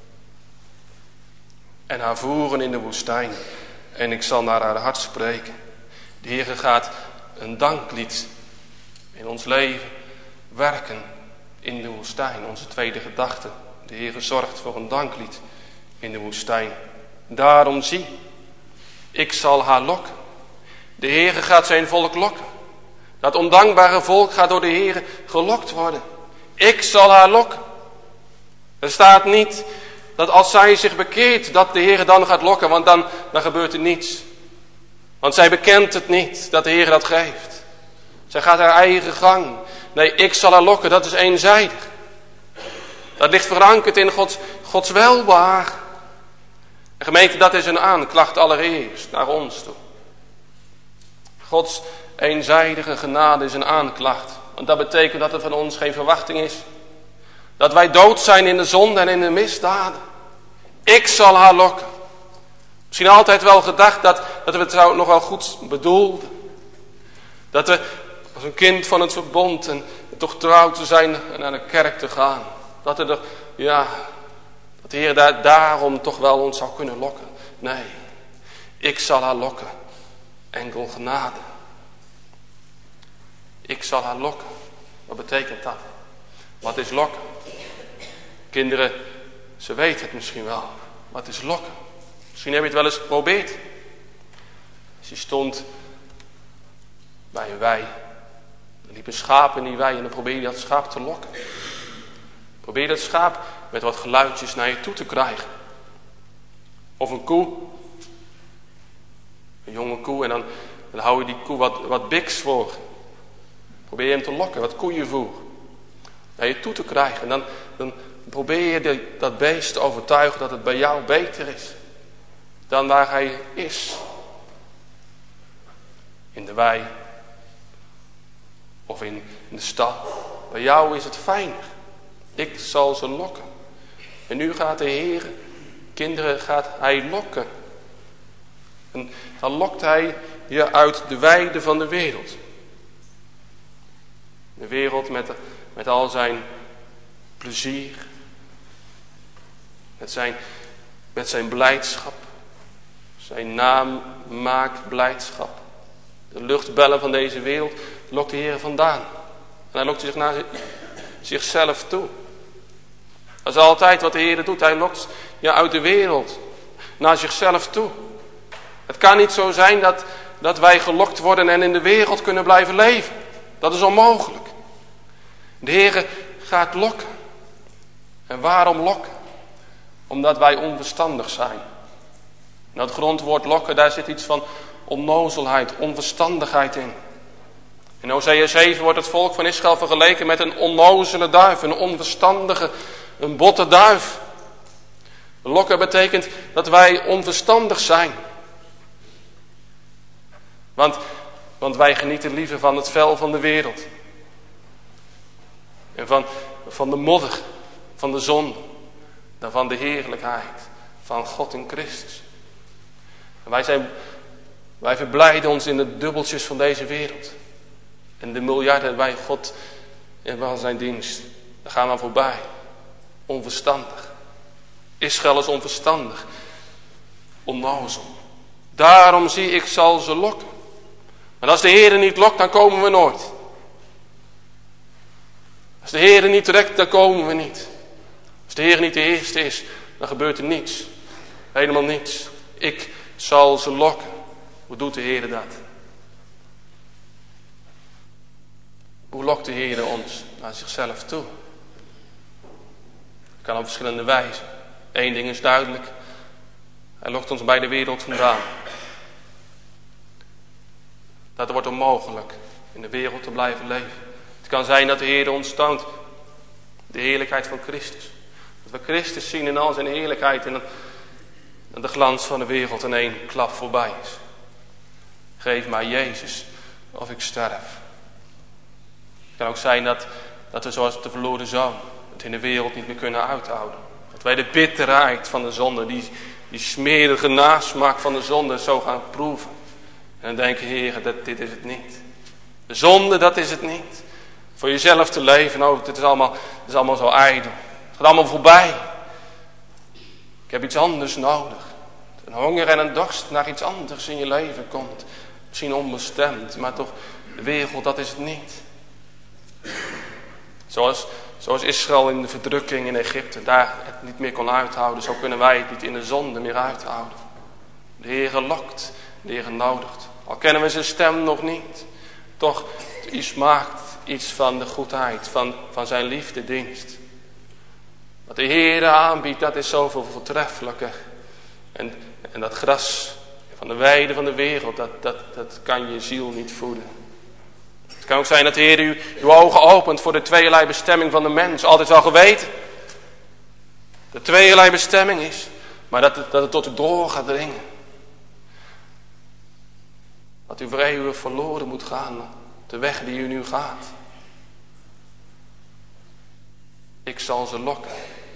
En haar voeren in de woestijn. En ik zal naar haar hart spreken. De Heer gaat een danklied in ons leven werken in de woestijn. Onze tweede gedachte. De Heer zorgt voor een danklied in de woestijn. Daarom zie, ik zal haar lokken. De Heer gaat zijn volk lokken. Dat ondankbare volk gaat door de Heer gelokt worden. Ik zal haar lokken. Er staat niet dat als zij zich bekeert, dat de Heer dan gaat lokken, want dan, dan gebeurt er niets. Want zij bekent het niet, dat de Heer dat geeft. Zij gaat haar eigen gang. Nee, ik zal haar lokken, dat is eenzijdig. Dat ligt verankerd in Gods, Gods welbehagen. En gemeente, dat is een aanklacht allereerst naar ons toe. Gods eenzijdige genade is een aanklacht. Want dat betekent dat er van ons geen verwachting is. Dat wij dood zijn in de zonde en in de misdaden. Ik zal haar lokken. Misschien altijd wel gedacht dat, dat we het trouwens nog wel goed bedoelden. Dat we als een kind van het verbond en toch trouw te zijn en naar de kerk te gaan. Dat, er, ja, dat de Heer daar, daarom toch wel ons zou kunnen lokken. Nee, ik zal haar lokken. Enkel genade. Ik zal haar lokken. Wat betekent dat? Wat is lokken? Kinderen, ze weten het misschien wel. Wat is lokken? Misschien heb je het wel eens geprobeerd. Als je stond bij een wei. Er liep een schaap in die wei en dan probeer je dat schaap te lokken. Probeer dat schaap met wat geluidjes naar je toe te krijgen. Of een koe. Een jonge koe en dan, dan hou je die koe wat, wat biks voor. Probeer je hem te lokken, wat koeienvoer. Naar je toe te krijgen. En dan, dan probeer je die, dat beest te overtuigen dat het bij jou beter is. Dan waar hij is. In de wei. Of in, in de stal. Bij jou is het fijner. Ik zal ze lokken. En nu gaat de Heer, kinderen, gaat hij lokken. En dan lokt hij je uit de weide van de wereld. De wereld met, met al zijn plezier. Met zijn, met zijn blijdschap. Zijn namaakblijdschap. De luchtbellen van deze wereld lokt de Heer vandaan. En hij lokt zich naar zichzelf toe. Dat is altijd wat de Heer doet. Hij lokt je uit de wereld naar zichzelf toe. Het kan niet zo zijn dat, dat wij gelokt worden en in de wereld kunnen blijven leven. Dat is onmogelijk. De Heer gaat lokken. En waarom lokken? Omdat wij onverstandig zijn. En dat grondwoord lokken, daar zit iets van onnozelheid, onverstandigheid in. In Hosea zeven wordt het volk van Israël vergeleken met een onnozele duif, een onverstandige, een botte duif. Lokken betekent dat wij onverstandig zijn. Want, want wij genieten liever van het vel van de wereld. En van, van de modder, van de zonde, dan van de heerlijkheid van God in Christus. En wij, zijn, wij verblijden ons in de dubbeltjes van deze wereld. En de miljarden bij God en van zijn dienst. Daar gaan we voorbij. Onverstandig. Israël is onverstandig. Onnozel. Daarom zie ik zal ze lokken. Maar als de Heer niet lokt, dan komen we nooit. Als de Heer niet trekt, dan komen we niet. Als de Heer niet de eerste is, dan gebeurt er niets. Helemaal niets. Ik zal ze lokken. Hoe doet de Heer dat? Hoe lokt de Heer ons naar zichzelf toe? Dat kan op verschillende wijzen. Eén ding is duidelijk. Hij lokt ons bij de wereld vandaan. Dat wordt onmogelijk in de wereld te blijven leven. Het kan zijn dat de Heer ons toont de heerlijkheid van Christus. Dat we Christus zien in al zijn heerlijkheid en de glans van de wereld in één klap voorbij is. Geef mij Jezus of ik sterf. Het kan ook zijn dat, dat we zoals de verloren zoon het in de wereld niet meer kunnen uithouden. Dat wij de bitterheid van de zonde, die, die smerige nasmaak van de zonde zo gaan proeven. En dan denken, Heer, dat, dit is het niet. De zonde, dat is het niet. Voor jezelf te leven, oh, het is allemaal, het is allemaal zo ijdel. Het gaat allemaal voorbij. Ik heb iets anders nodig. Een honger en een dorst naar iets anders in je leven komt. Misschien onbestemd, maar toch, de wereld, dat is het niet. Zoals, zoals Israël in de verdrukking in Egypte daar het niet meer kon uithouden, zo kunnen wij het niet in de zonde meer uithouden. De Heer lokt, de Heer nodigt. Al kennen we zijn stem nog niet, toch iets maakt iets van de goedheid, van, van zijn liefdedienst. Wat de Heer aanbiedt, dat is zoveel voortreffelijker. En, en dat gras van de weide van de wereld, dat, dat, dat kan je ziel niet voeden. Het kan ook zijn dat de Heer u, uw ogen opent voor de tweeërlei bestemming van de mens. Altijd al geweten. De tweeërlei bestemming is. Maar dat het, dat het tot u door gaat dringen. Dat u voor eeuwig verloren moet gaan. De weg die u nu gaat. Ik zal ze lokken.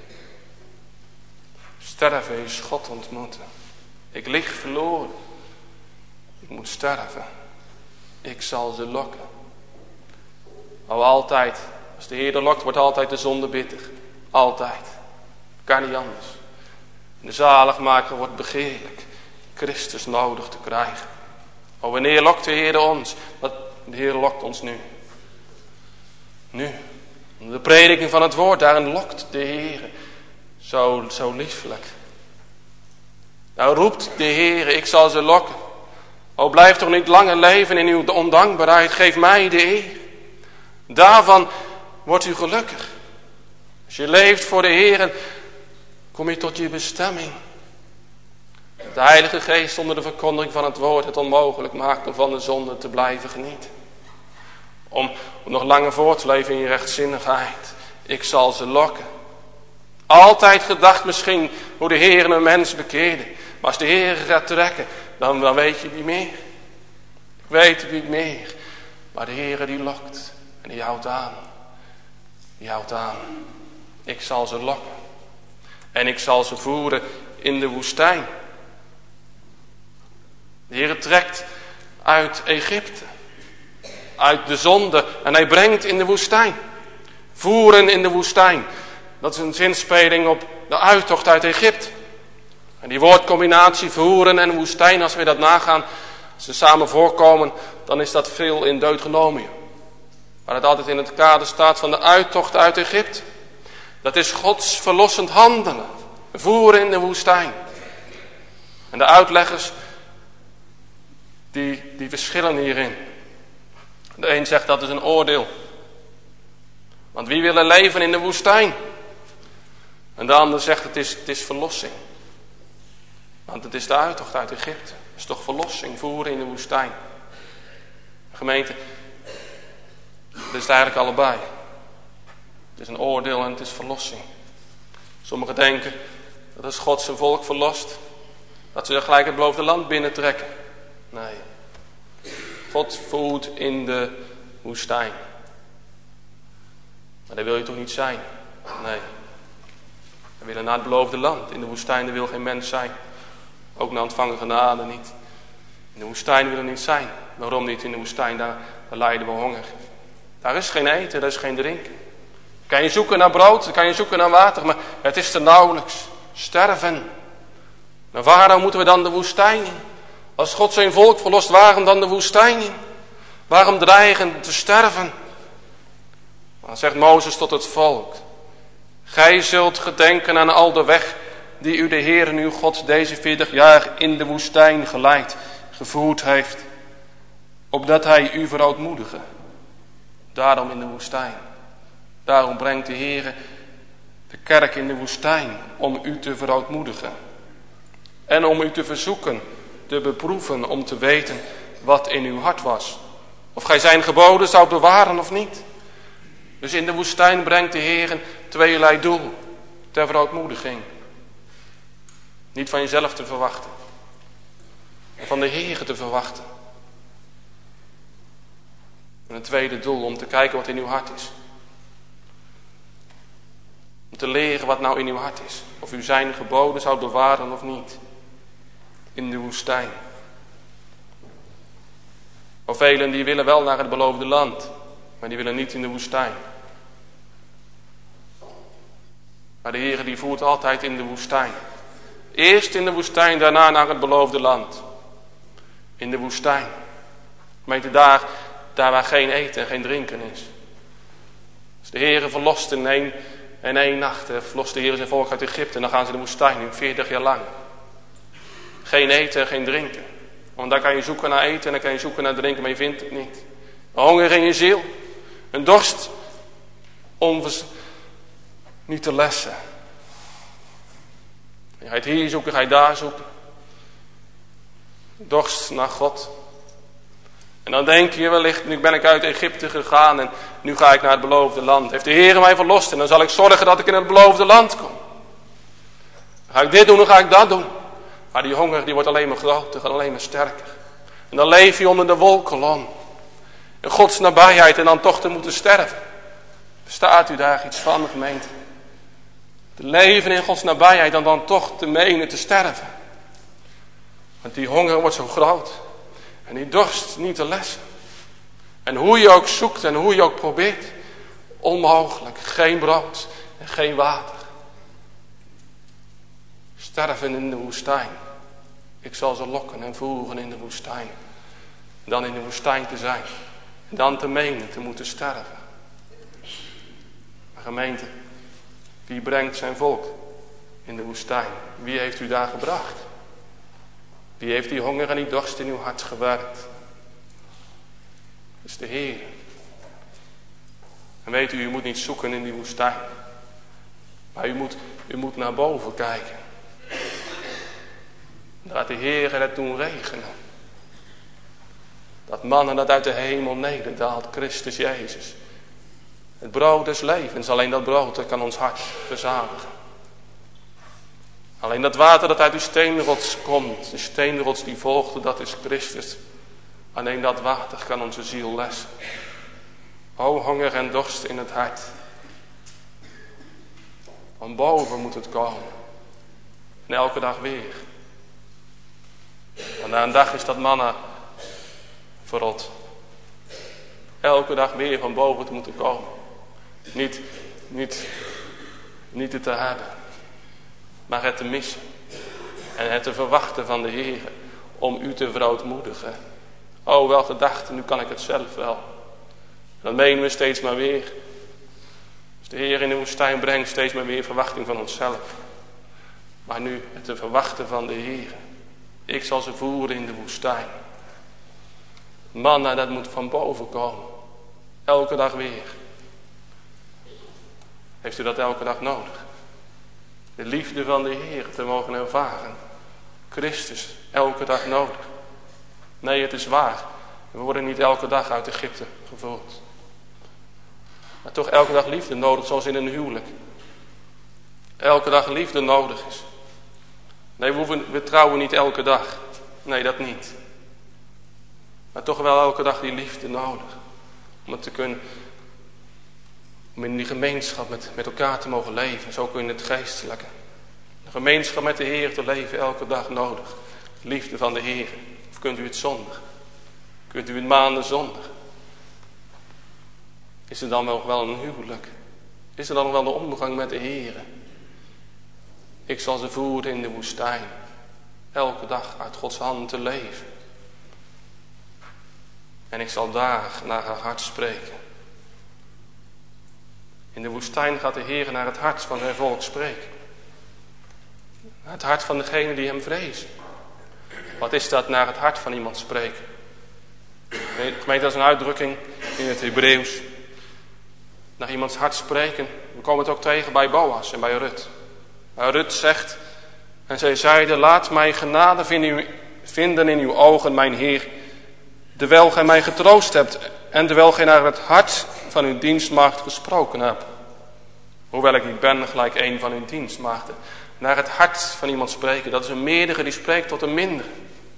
Sterven is God ontmoeten. Ik lig verloren. Ik moet sterven. Ik zal ze lokken. Maar altijd, als de Heer lokt, wordt altijd de zonde bitter. Altijd. Kan niet anders. De zaligmaker wordt begeerlijk. Christus nodig te krijgen. O, wanneer lokt de Heer ons? Dat de Heer lokt ons nu. Nu. De prediking van het woord, daarin lokt de Heer. Zo, zo liefelijk. Nou roept de Heer, ik zal ze lokken. O, blijf toch niet langer leven in uw ondankbaarheid. Geef mij de eer. Daarvan wordt u gelukkig. Als je leeft voor de Heer, kom je tot je bestemming. de Heilige Geest onder de verkondiging van het woord het onmogelijk maakt om van de zonde te blijven genieten. Om, om nog langer voor te leven in je rechtzinnigheid. Ik zal ze lokken. Altijd gedacht misschien hoe de Heer een mens bekeerde. Maar als de Heer gaat trekken, dan, dan weet je niet meer. Ik weet het niet meer. Maar de Heer die lokt. En die houdt aan. Die houdt aan. Ik zal ze lokken. En ik zal ze voeren in de woestijn. De Heer trekt uit Egypte. Uit de zonde. En hij brengt in de woestijn. Voeren in de woestijn. Dat is een zinspeling op de uittocht uit Egypte. En die woordcombinatie voeren en woestijn, als we dat nagaan, als ze samen voorkomen, dan is dat veel in Deuteronomium. Waar het altijd in het kader staat van de uittocht uit Egypte. Dat is Gods verlossend handelen. Voeren in de woestijn. En de uitleggers, die, die verschillen hierin. De een zegt dat is een oordeel. Want wie wil er leven in de woestijn? En de ander zegt het is, het is verlossing. Want het is de uittocht uit Egypte. Het is toch verlossing, voeren in de woestijn. Gemeente, het is eigenlijk allebei. Het is een oordeel en het is verlossing. Sommigen denken dat als God zijn volk verlost, dat ze gelijk het beloofde land binnentrekken. Nee. God voert in de woestijn. Maar daar wil je toch niet zijn? Nee. We willen naar het beloofde land. In de woestijn wil geen mens zijn. Ook naar ontvangen genade niet. In de woestijn willen we niet zijn. Waarom niet in de woestijn? Daar, daar lijden we honger. Daar is geen eten, daar is geen drinken. Kan je zoeken naar brood, kan je zoeken naar water, maar het is er nauwelijks. Sterven. Maar waarom moeten we dan de woestijn in? Als God zijn volk verlost, waarom dan de woestijn in? Waarom dreigen te sterven? Dan zegt Mozes tot het volk. Gij zult gedenken aan al de weg die u de Heer uw God deze veertig jaar in de woestijn geleid, gevoerd heeft. Opdat hij u verootmoedige. Daarom in de woestijn. Daarom brengt de Heer de kerk in de woestijn om u te verootmoedigen. En om u te verzoeken, te beproeven, om te weten wat in uw hart was. Of gij zijn geboden zou bewaren of niet. Dus in de woestijn brengt de Heer tweeërlei doel. Ter verootmoediging. Niet van jezelf te verwachten. Maar van de Heer te verwachten. En een tweede doel om te kijken wat in uw hart is. Om te leren wat nou in uw hart is. Of u zijn geboden zou bewaren of niet. In de woestijn. Of velen die willen wel naar het beloofde land. Maar die willen niet in de woestijn. Maar de Heer die voert altijd in de woestijn. Eerst in de woestijn, daarna naar het beloofde land. In de woestijn. Gemeente, daar, daar waar geen eten en geen drinken is. Als de Heer verlost in één, in één nacht, verlost de Heer zijn volk uit Egypte. En dan gaan ze de woestijn in veertig jaar lang. Geen eten en geen drinken. Want daar kan je zoeken naar eten en dan kan je zoeken naar drinken, maar je vindt het niet. Een honger in je ziel. Een dorst om niet te lessen. Je gaat hier zoeken, ga je daar zoeken. Dorst naar God. En dan denk je wellicht, nu ben ik uit Egypte gegaan en nu ga ik naar het beloofde land. Heeft de Heer mij verlost en dan zal ik zorgen dat ik in het beloofde land kom. Dan ga ik dit doen, dan ga ik dat doen. Maar die honger die wordt alleen maar groter, gaat alleen maar sterker. En dan leef je onder de wolkolom. In Gods nabijheid en dan toch te moeten sterven. Verstaat u daar iets van, gemeente? Te leven in Gods nabijheid en dan toch te menen te sterven. Want die honger wordt zo groot. En die dorst niet te lessen. En hoe je ook zoekt en hoe je ook probeert. Onmogelijk. Geen brood en geen water. Sterven in de woestijn. Ik zal ze lokken en voeren in de woestijn. Dan in de woestijn te zijn. En dan te menen te moeten sterven. Maar gemeente, wie brengt zijn volk in de woestijn? Wie heeft u daar gebracht? Wie heeft die honger en die dorst in uw hart gewerkt? Dat is de Heer. En weet u, u moet niet zoeken in die woestijn. Maar u moet, u moet naar boven kijken. Daar gaat de Heer het doen regenen. Dat mannen dat uit de hemel nederdaalt, Christus Jezus. Het brood des levens, alleen dat brood dat kan ons hart verzadigen. Alleen dat water dat uit die steenrots komt, de steenrots die volgde, dat is Christus. Alleen dat water kan onze ziel lessen. O honger en dorst in het hart. Van boven moet het komen. En elke dag weer. En na een dag is dat manna verrot. Elke dag weer van boven te moeten komen. Niet, niet, niet het te hebben. Maar het te missen. En het te verwachten van de Heer. Om u te verootmoedigen. O, wel gedacht, nu kan ik het zelf wel. Dan menen we steeds maar weer. Dus de Heer in de woestijn brengt steeds maar weer verwachting van onszelf. Maar nu het te verwachten van de Heer. Ik zal ze voeren in de woestijn. Manna, dat moet van boven komen. Elke dag weer. Heeft u dat elke dag nodig? De liefde van de Heer te mogen ervaren. Christus, elke dag nodig. Nee, het is waar. We worden niet elke dag uit Egypte gevoerd. Maar toch elke dag liefde nodig, zoals in een huwelijk. Elke dag liefde nodig is. Nee, we, hoeven, we trouwen niet elke dag. Nee, dat niet. Maar toch wel elke dag die liefde nodig. Om het te kunnen, om in die gemeenschap met, met elkaar te mogen leven. Zo kun je het geestelijke. De gemeenschap met de Heer te leven elke dag nodig. Liefde van de Heer. Of kunt u het zonder? Kunt u het maanden zonder? Is er dan nog wel een huwelijk? Is er dan nog wel de omgang met de Heer? Ik zal ze voeren in de woestijn. Elke dag uit Gods hand te leven. En ik zal daar naar haar hart spreken. In de woestijn gaat de Heer naar het hart van zijn volk spreken. Het hart van degene die hem vrezen. Wat is dat, naar het hart van iemand spreken? Gemeente, dat is een uitdrukking in het Hebreeuws. Naar iemands hart spreken. We komen het ook tegen bij Boas en bij Rut. Maar Rut zegt, en zij zeiden, laat mij genade vinden in uw ogen, mijn Heer, terwijl gij mij getroost hebt en terwijl gij naar het hart van uw dienstmaagd gesproken hebt. Hoewel ik niet ben gelijk een van uw dienstmaagden. Naar het hart van iemand spreken, dat is een meerdere die spreekt tot een mindere.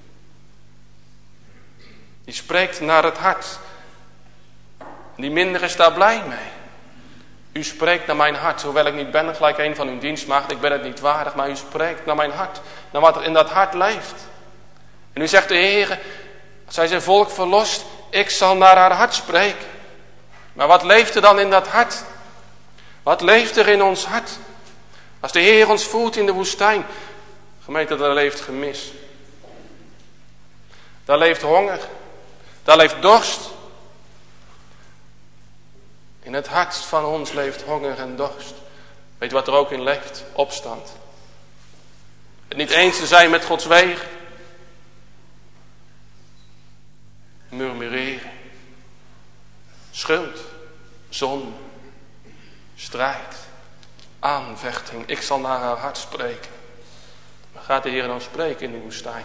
Die spreekt naar het hart. En die mindere is daar blij mee. U spreekt naar mijn hart, hoewel ik niet ben gelijk een van uw dienstmaagden. Ik ben het niet waardig, maar u spreekt naar mijn hart. Naar wat er in dat hart leeft. En u zegt de Heer, als hij zijn volk verlost, ik zal naar haar hart spreken. Maar wat leeft er dan in dat hart? Wat leeft er in ons hart? Als de Heer ons voert in de woestijn. Gemeente, daar leeft gemis. Daar leeft honger. Daar leeft dorst. In het hart van ons leeft honger en dorst. Weet je wat er ook in leeft? Opstand. Het niet eens te zijn met Gods wegen. Murmureren. Schuld. Zonde. Strijd. Aanvechting. Ik zal naar haar hart spreken. Maar gaat de Heer nou spreken in de woestijn?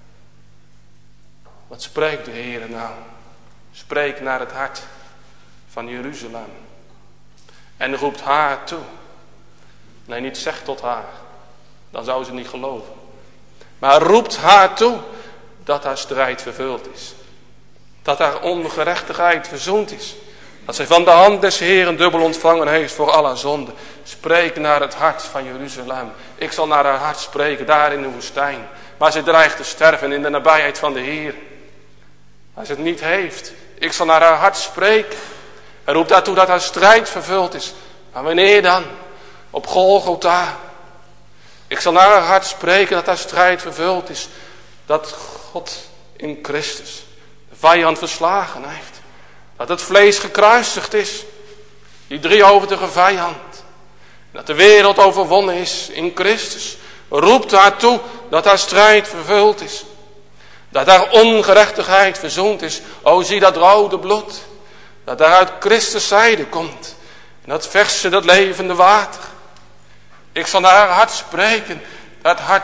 Wat spreekt de Heer nou? Spreek naar het hart van Jeruzalem. En roept haar toe. Nee, niet zegt tot haar. Dan zou ze niet geloven. Maar roept haar toe dat haar strijd vervuld is. Dat haar ongerechtigheid verzoend is. Dat zij van de hand des Heeren dubbel ontvangen heeft voor al haar zonden. Spreek naar het hart van Jeruzalem. Ik zal naar haar hart spreken, daar in de woestijn. Maar ze dreigt te sterven in de nabijheid van de Heer. Als het niet heeft. Ik zal naar haar hart spreken. En roept daartoe dat haar strijd vervuld is. Maar wanneer dan? Op Golgotha. Ik zal naar haar hart spreken dat haar strijd vervuld is. Dat God in Christus de vijand verslagen heeft. Dat het vlees gekruisigd is. Die driehoofdige vijand. Dat de wereld overwonnen is in Christus. Roept haar toe dat haar strijd vervuld is. Dat haar ongerechtigheid verzoend is. O, zie dat rode bloed. Dat daar uit Christus zijde komt. En dat verse, dat levende water. Ik zal naar haar hart spreken. Dat hart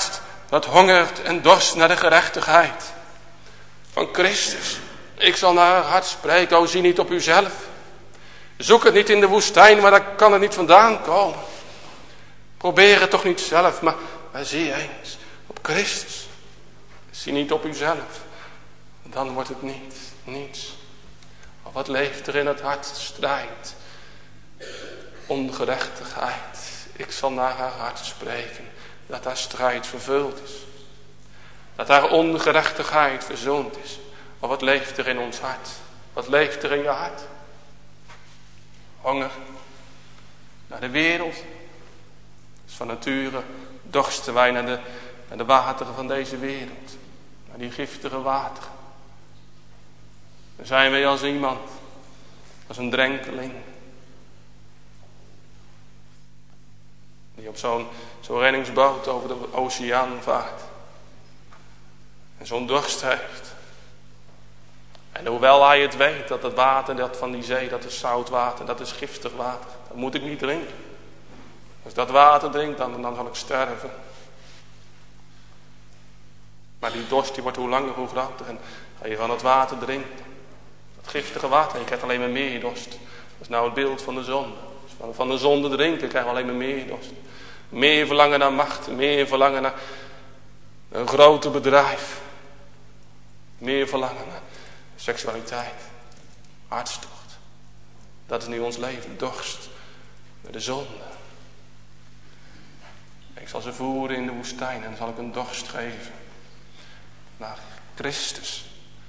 dat hongert en dorst naar de gerechtigheid van Christus. Ik zal naar haar hart spreken. O, zie niet op uzelf. Zoek het niet in de woestijn, maar dan kan het niet vandaan komen. Probeer het toch niet zelf, maar, maar zie eens op Christus. Zie niet op uzelf. Dan wordt het niet, niets. Maar wat leeft er in het hart? Strijd. Ongerechtigheid. Ik zal naar haar hart spreken. Dat haar strijd vervuld is. Dat haar ongerechtigheid verzoend is. Maar wat leeft er in ons hart? Wat leeft er in je hart? Honger naar de wereld. Dus van nature dorsten wij naar de, naar de wateren van deze wereld. Naar die giftige wateren. Dan zijn wij als iemand, als een drenkeling. Die op zo'n zo'n reddingsboot over de oceaan vaart. En zo'n dorst heeft. En hoewel hij het weet dat het water dat van die zee, dat is zout water, dat is giftig water. Dat moet ik niet drinken. Als dat water drinkt, dan, dan zal ik sterven. Maar die dorst die wordt hoe langer hoe groter. En als je van het water drinkt, dat giftige water, en je krijgt alleen maar meer dorst. Dat is nou het beeld van de zonde. Dus van, van de zonde drinken krijg je alleen maar meer dorst. Meer verlangen naar macht, meer verlangen naar een groter bedrijf. Meer verlangen naar seksualiteit, hartstocht. Dat is nu ons leven, dorst naar de zonde. Ik zal ze voeren in de woestijn en dan zal ik een dorst geven naar Christus.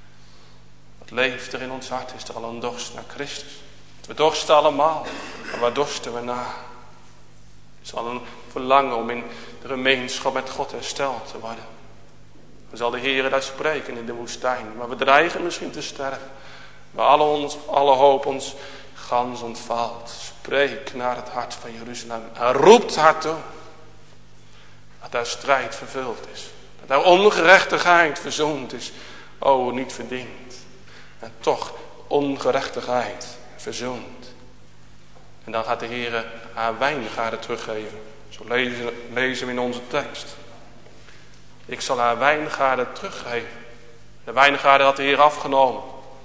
Wat leeft er in ons hart? Is er al een dorst naar Christus? We dorsten allemaal, maar waar dorsten we naar? Het is al een verlangen om in de gemeenschap met God hersteld te worden. Dan zal de Heer daar spreken in de woestijn. Maar we dreigen misschien te sterven. Maar alle, ons, alle hoop ons gans ontvalt. Spreek naar het hart van Jeruzalem. En roept hard toe. Dat daar strijd vervuld is. Dat daar ongerechtigheid verzoend is. O, niet verdiend. En toch ongerechtigheid verzoend. En dan gaat de Heer haar wijngaarden teruggeven. Zo lezen, lezen we in onze tekst. Ik zal haar wijngaarden teruggeven. De wijngaarden had de Heer afgenomen.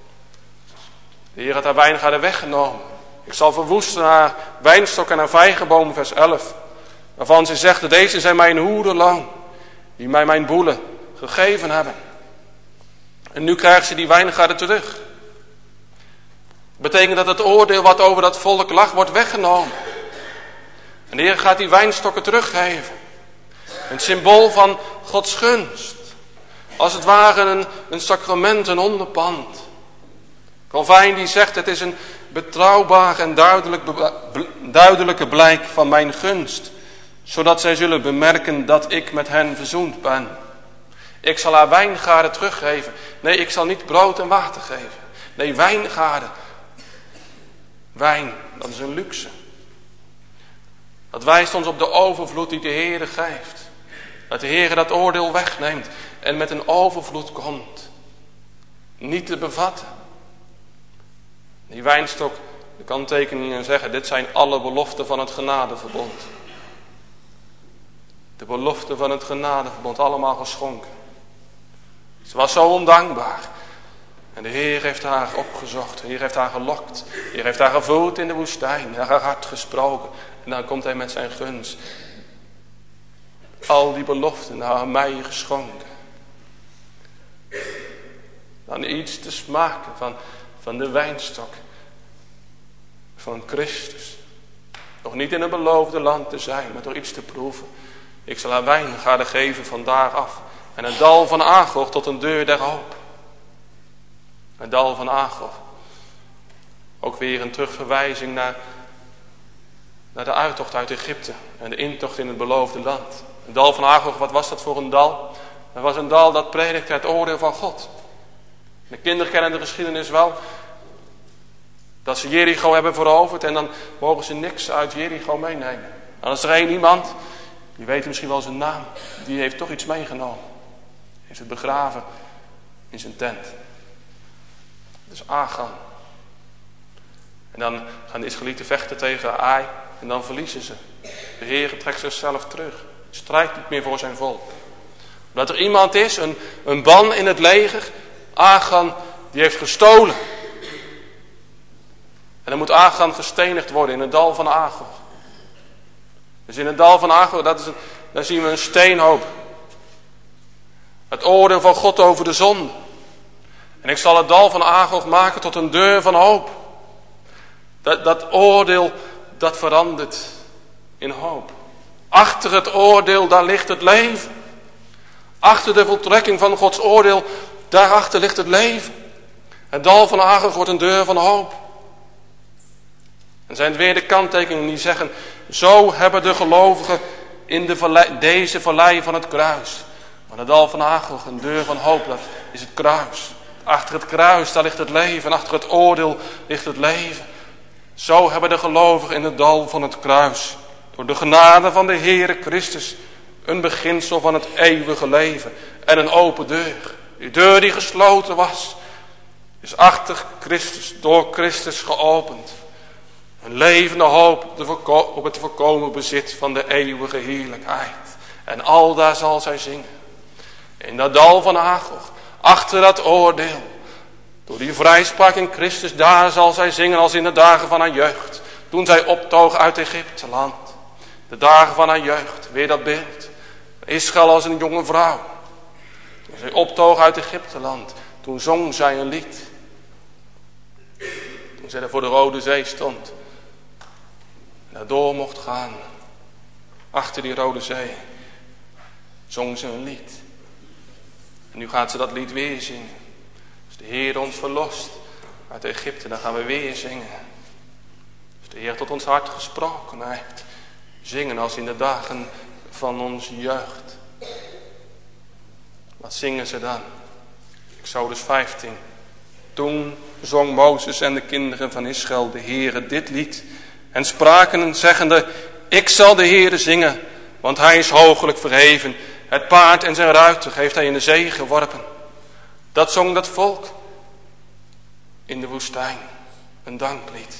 De Heer had haar wijngaarden weggenomen. Ik zal verwoesten haar wijnstok en haar vijgenboom, vers elf. Waarvan ze zegt, deze zijn mijn hoerenloon. Die mij mijn boelen gegeven hebben. En nu krijgt ze die wijngaarden terug. Dat betekent dat het oordeel wat over dat volk lag, wordt weggenomen. En de Heer gaat die wijnstokken teruggeven. Een symbool van Gods gunst. Als het ware een, een sacrament, een onderpand. Calvijn die zegt, het is een betrouwbaar en duidelijk, duidelijke blijk van mijn gunst. Zodat zij zullen bemerken dat ik met hen verzoend ben. Ik zal haar wijngaarden teruggeven. Nee, ik zal niet brood en water geven. Nee, wijngaarden. Wijn, dat is een luxe. Dat wijst ons op de overvloed die de Heere geeft. Dat de Heere dat oordeel wegneemt en met een overvloed komt. Niet te bevatten. Die wijnstok, de kanttekeningen zeggen, dit zijn alle beloften van het genadeverbond. De beloften van het genadeverbond, allemaal geschonken. Ze was zo ondankbaar. En de Heer heeft haar opgezocht. De Heer heeft haar gelokt. De Heer heeft haar gevoerd in de woestijn. Naar haar hart gesproken. En dan komt hij met zijn gunst. Al die beloften naar mij geschonken. Dan iets te smaken van, van de wijnstok. Van Christus. Nog niet in een beloofde land te zijn, maar door iets te proeven. Ik zal haar wijngaarden geven van daar af. En een dal van Agor tot een deur der hoop. Een dal van Agor. Ook weer een terugverwijzing naar, naar de uittocht uit Egypte. En de intocht in het beloofde land. Een dal van Agor, wat was dat voor een dal? Dat was een dal dat predikte het oordeel van God. De kinderen kennen de geschiedenis wel. Dat ze Jericho hebben veroverd en dan mogen ze niks uit Jericho meenemen. Dan is er één iemand, die weet misschien wel zijn naam, die heeft toch iets meegenomen. Heeft het begraven in zijn tent. Dat is Achan. En dan gaan de Israëlieten vechten tegen Ai en dan verliezen ze. De Heer trekt zichzelf terug. Strijdt niet meer voor zijn volk. Dat er iemand is, een, een ban in het leger, Achan, die heeft gestolen. En dan moet Achan gestenigd worden in het dal van Achor. Dus in het dal van Achor, dat is een, daar zien we een steenhoop. Het oordeel van God over de zonde. En ik zal het dal van Achor maken tot een deur van hoop. Dat, dat oordeel, dat verandert in hoop. Achter het oordeel, daar ligt het leven. Achter de voltrekking van Gods oordeel, daarachter ligt het leven. Het dal van Achor wordt een deur van hoop. En zijn het weer de kanttekeningen die zeggen, zo hebben de gelovigen in de vallei, deze vallei van het kruis. Maar het dal van Achor, een deur van hoop, dat is het kruis. Achter het kruis, daar ligt het leven. En achter het oordeel ligt het leven. Zo hebben de gelovigen in het dal van het kruis, door de genade van de Heere Christus, een beginsel van het eeuwige leven en een open deur. Die deur die gesloten was, is achter Christus, door Christus geopend. Een levende hoop op, de voorko- op het voorkomen bezit van de eeuwige heerlijkheid. En al daar zal zij zingen. In dat dal van Achor, achter dat oordeel, door die vrijspraak in Christus, daar zal zij zingen als in de dagen van haar jeugd. Toen zij optoog uit Egypte land. De dagen van haar jeugd, weer dat beeld. Israël als een jonge vrouw. Toen zij optoog uit Egypte land, toen zong zij een lied. Toen zij er voor de Rode Zee stond. En daardoor mocht gaan. Achter die Rode Zee. Zong ze een lied. En nu gaat ze dat lied weer zingen. Als de Heer ons verlost uit Egypte, dan gaan we weer zingen. Als de Heer tot ons hart gesproken heeft. Zingen als in de dagen van onze jeugd. Wat zingen ze dan? Exodus vijftien. Toen zong Mozes en de kinderen van Israël de Heere dit lied. En spraken zeggende, ik zal de Heere zingen, want hij is hoogelijk verheven. Het paard en zijn ruiter heeft hij in de zee geworpen. Dat zong dat volk in de woestijn. Een danklied.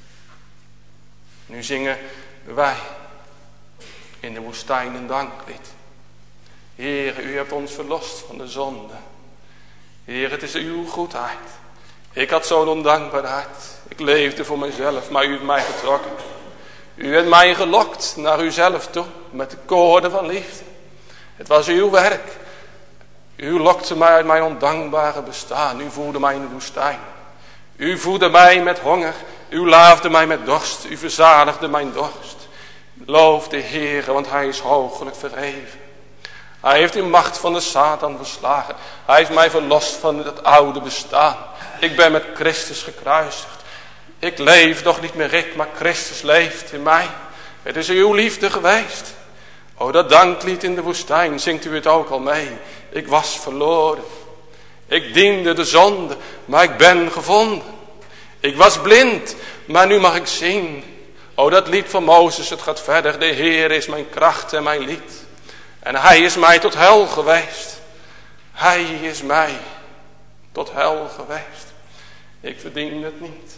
Nu zingen wij in de woestijn een danklied. Heer, u hebt ons verlost van de zonde. Heer, het is uw goedheid. Ik had zo'n ondankbaar hart. Ik leefde voor mezelf, maar u hebt mij getrokken. U hebt mij gelokt naar uzelf toe, met de koorden van liefde. Het was uw werk. U lokte mij uit mijn ondankbare bestaan. U voerde mij in de woestijn. U voedde mij met honger. U laafde mij met dorst. U verzadigde mijn dorst. Loof de Heere, want hij is hoogelijk verheven. Hij heeft de macht van de Satan verslagen. Hij heeft mij verlost van het oude bestaan. Ik ben met Christus gekruisigd. Ik leef nog niet meer ik, maar Christus leeft in mij. Het is uw liefde geweest. O, dat danklied in de woestijn, zingt u het ook al mee. Ik was verloren. Ik diende de zonde, maar ik ben gevonden. Ik was blind, maar nu mag ik zien. O, dat lied van Mozes, het gaat verder. De Heer is mijn kracht en mijn lied. En hij is mij tot hel geweest. Hij is mij tot hel geweest. Ik verdien het niet.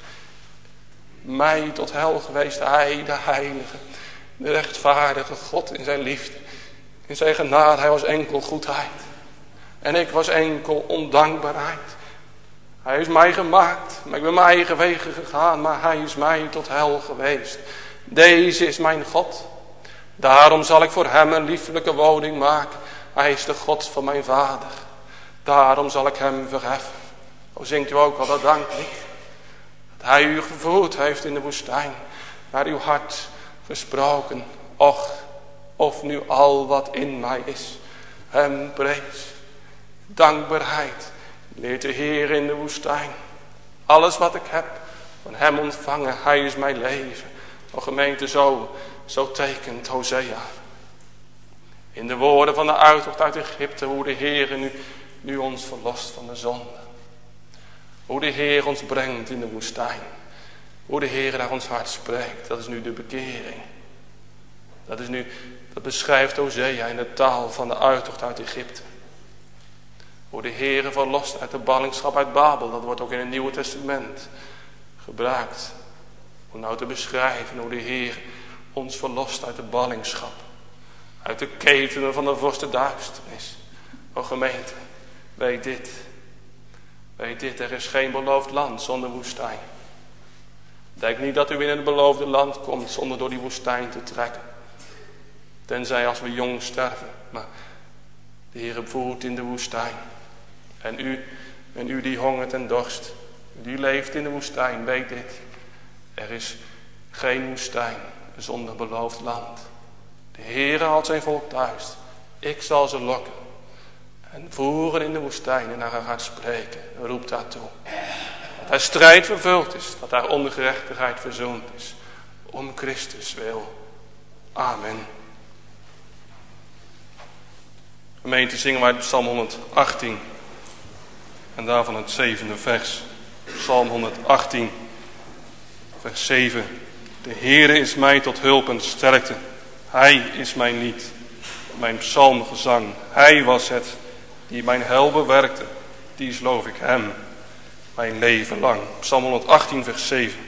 Mij tot hel geweest, hij de heilige, de rechtvaardige God in zijn liefde. In zijn genade, hij was enkel goedheid. En ik was enkel ondankbaarheid. Hij is mij gemaakt, maar ik ben mijn eigen wegen gegaan, maar hij is mij tot hel geweest. Deze is mijn God. Daarom zal ik voor hem een lieflijke woning maken. Hij is de God van mijn vader. Daarom zal ik hem verheffen. O, zingt u ook al dat danklied? Dat hij u gevoerd heeft in de woestijn. Naar uw hart gesproken. Och, of nu al wat in mij is. Hem prees. Dankbaarheid. Leert de Heer in de woestijn. Alles wat ik heb van hem ontvangen. Hij is mijn leven. O gemeente, zo, zo tekent Hosea. In de woorden van de uittocht uit Egypte. Hoe de Heer nu, nu ons verlost van de zonde. Hoe de Heer ons brengt in de woestijn. Hoe de Heer naar ons hart spreekt. Dat is nu de bekering. Dat is nu, dat beschrijft Hosea in de taal van de uittocht uit Egypte. Hoe de Heer verlost uit de ballingschap uit Babel. Dat wordt ook in het Nieuwe Testament gebruikt. Om nou te beschrijven hoe de Heer ons verlost uit de ballingschap. Uit de ketenen van de vorst der duisternis. O gemeente, weet dit. Weet dit, er is geen beloofd land zonder woestijn. Denk niet dat u in het beloofde land komt zonder door die woestijn te trekken. Tenzij als we jong sterven. Maar de Heer voert in de woestijn. En u, en u die hongert en dorst. Die leeft in de woestijn, weet dit. Er is geen woestijn zonder beloofd land. De Heer haalt zijn volk thuis. Ik zal ze lokken. En voeren in de woestijn en naar haar hart spreken. Roept haar toe. Dat haar strijd vervuld is. Dat haar ongerechtigheid verzoend is. Om Christus wil. Amen. Gemeente, zingen wij Psalm honderdachttien. En daarvan het zevende vers. Psalm honderdachttien. Vers zeven. De Heere is mij tot hulp en sterkte. Hij is mijn lied. Mijn psalmgezang. Hij was het die mijn heil bewerkte. Die loof ik hem. Mijn leven lang. Psalm honderdachttien vers zeven.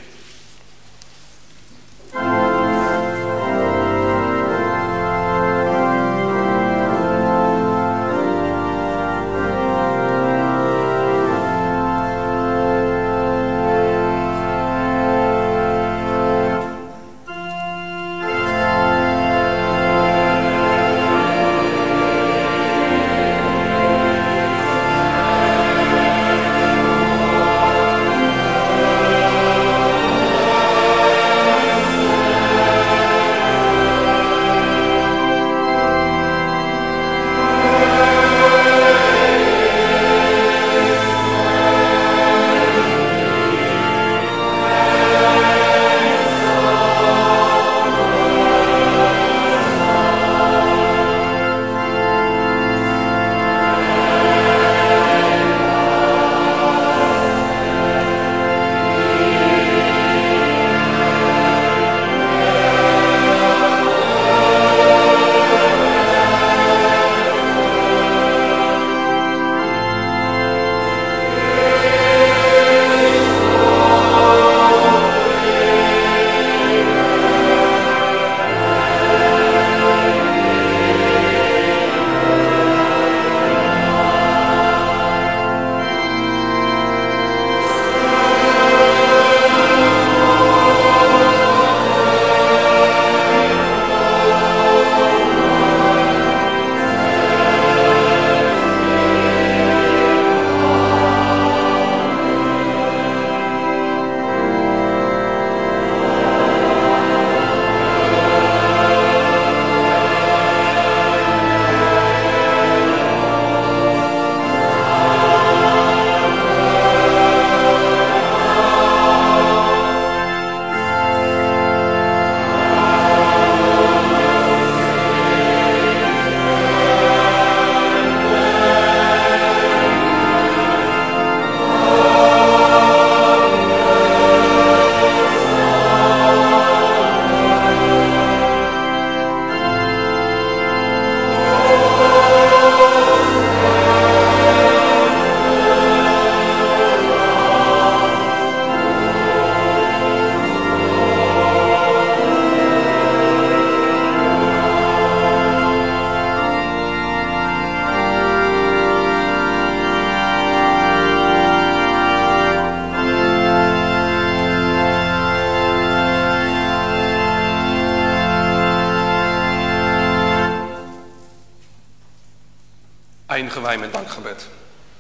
Eindigen wij met dankgebed.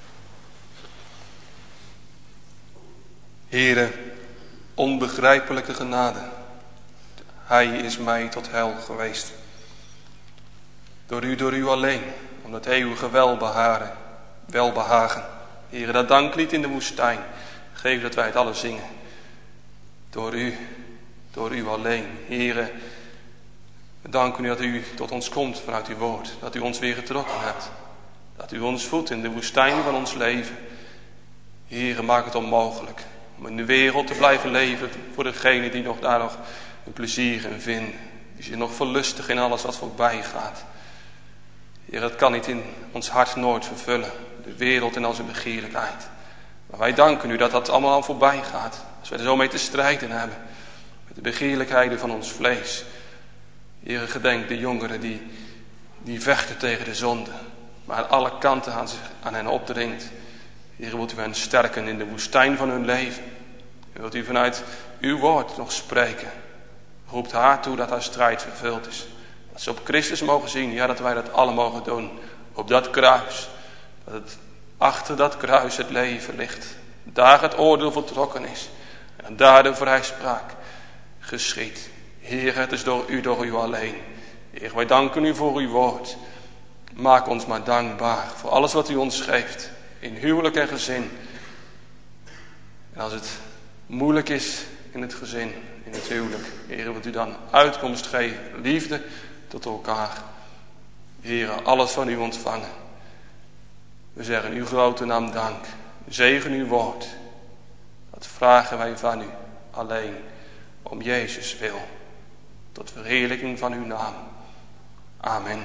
Heere, onbegrijpelijke genade. Hij is mij tot heil geweest. Door u, door u alleen, om dat eeuwige welbehagen. welbehagen. Heere, dat danklied in de woestijn. Geef dat wij het alle zingen. Door u, door u alleen. Heere, we danken u dat u tot ons komt vanuit uw woord. Dat u ons weer getrokken hebt. Dat u ons voedt in de woestijn van ons leven. Heere, maak het onmogelijk om in de wereld te blijven leven voor degenen die nog daar nog een plezier in vinden. Die zich nog verlustigen in alles wat voorbij gaat. Heer, dat kan niet in ons hart nooit vervullen. De wereld en al zijn begeerlijkheid. Maar wij danken u dat dat allemaal al voorbij gaat. Als wij er zo mee te strijden hebben. Met de begeerlijkheden van ons vlees. Heer, gedenk de jongeren die die vechten tegen de zonde, maar aan alle kanten aan, zich, aan hen opdringt. Heer, wilt u hen sterken in de woestijn van hun leven. Wilt u vanuit uw woord nog spreken. Roept haar toe dat haar strijd vervuld is. Dat ze op Christus mogen zien, ja, dat wij dat alle mogen doen. Op dat kruis. Dat het achter dat kruis het leven ligt. Daar het oordeel voltrokken is. En daar de vrijspraak geschiet. Heer, het is door u, door u alleen. Heer, wij danken u voor uw woord. Maak ons maar dankbaar voor alles wat u ons geeft. In huwelijk en gezin. En als het moeilijk is in het gezin, in het huwelijk. Heer, wilt u dan uitkomst geven. Liefde tot elkaar. Heer, alles van u ontvangen. We zeggen uw grote naam dank. Zegen uw woord. Dat vragen wij van u alleen. Om Jezus wil. Tot verheerlijking van uw naam. Amen.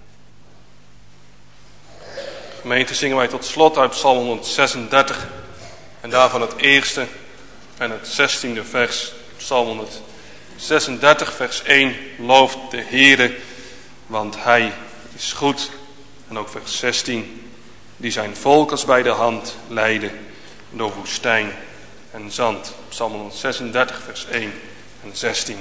Gemeente, zingen wij tot slot uit Psalm honderdzesendertig. En daarvan het eerste en het zestiende vers. Psalm honderdzesendertig vers één. Looft de Heere, want hij is goed. En ook vers zestien. Die zijn volk als bij de hand leidde door woestijn en zand. Psalm honderdzesendertig vers één en zestien.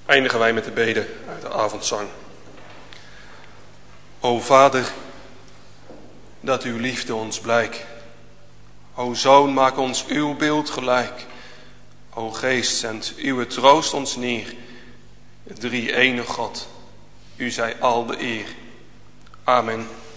eindigen wij met de bede uit de avondzang. O Vader, dat uw liefde ons blijk. O Zoon, maak ons uw beeld gelijk. O Geest, zend uw troost ons neer. Drie ene God, u zij al de eer. Amen.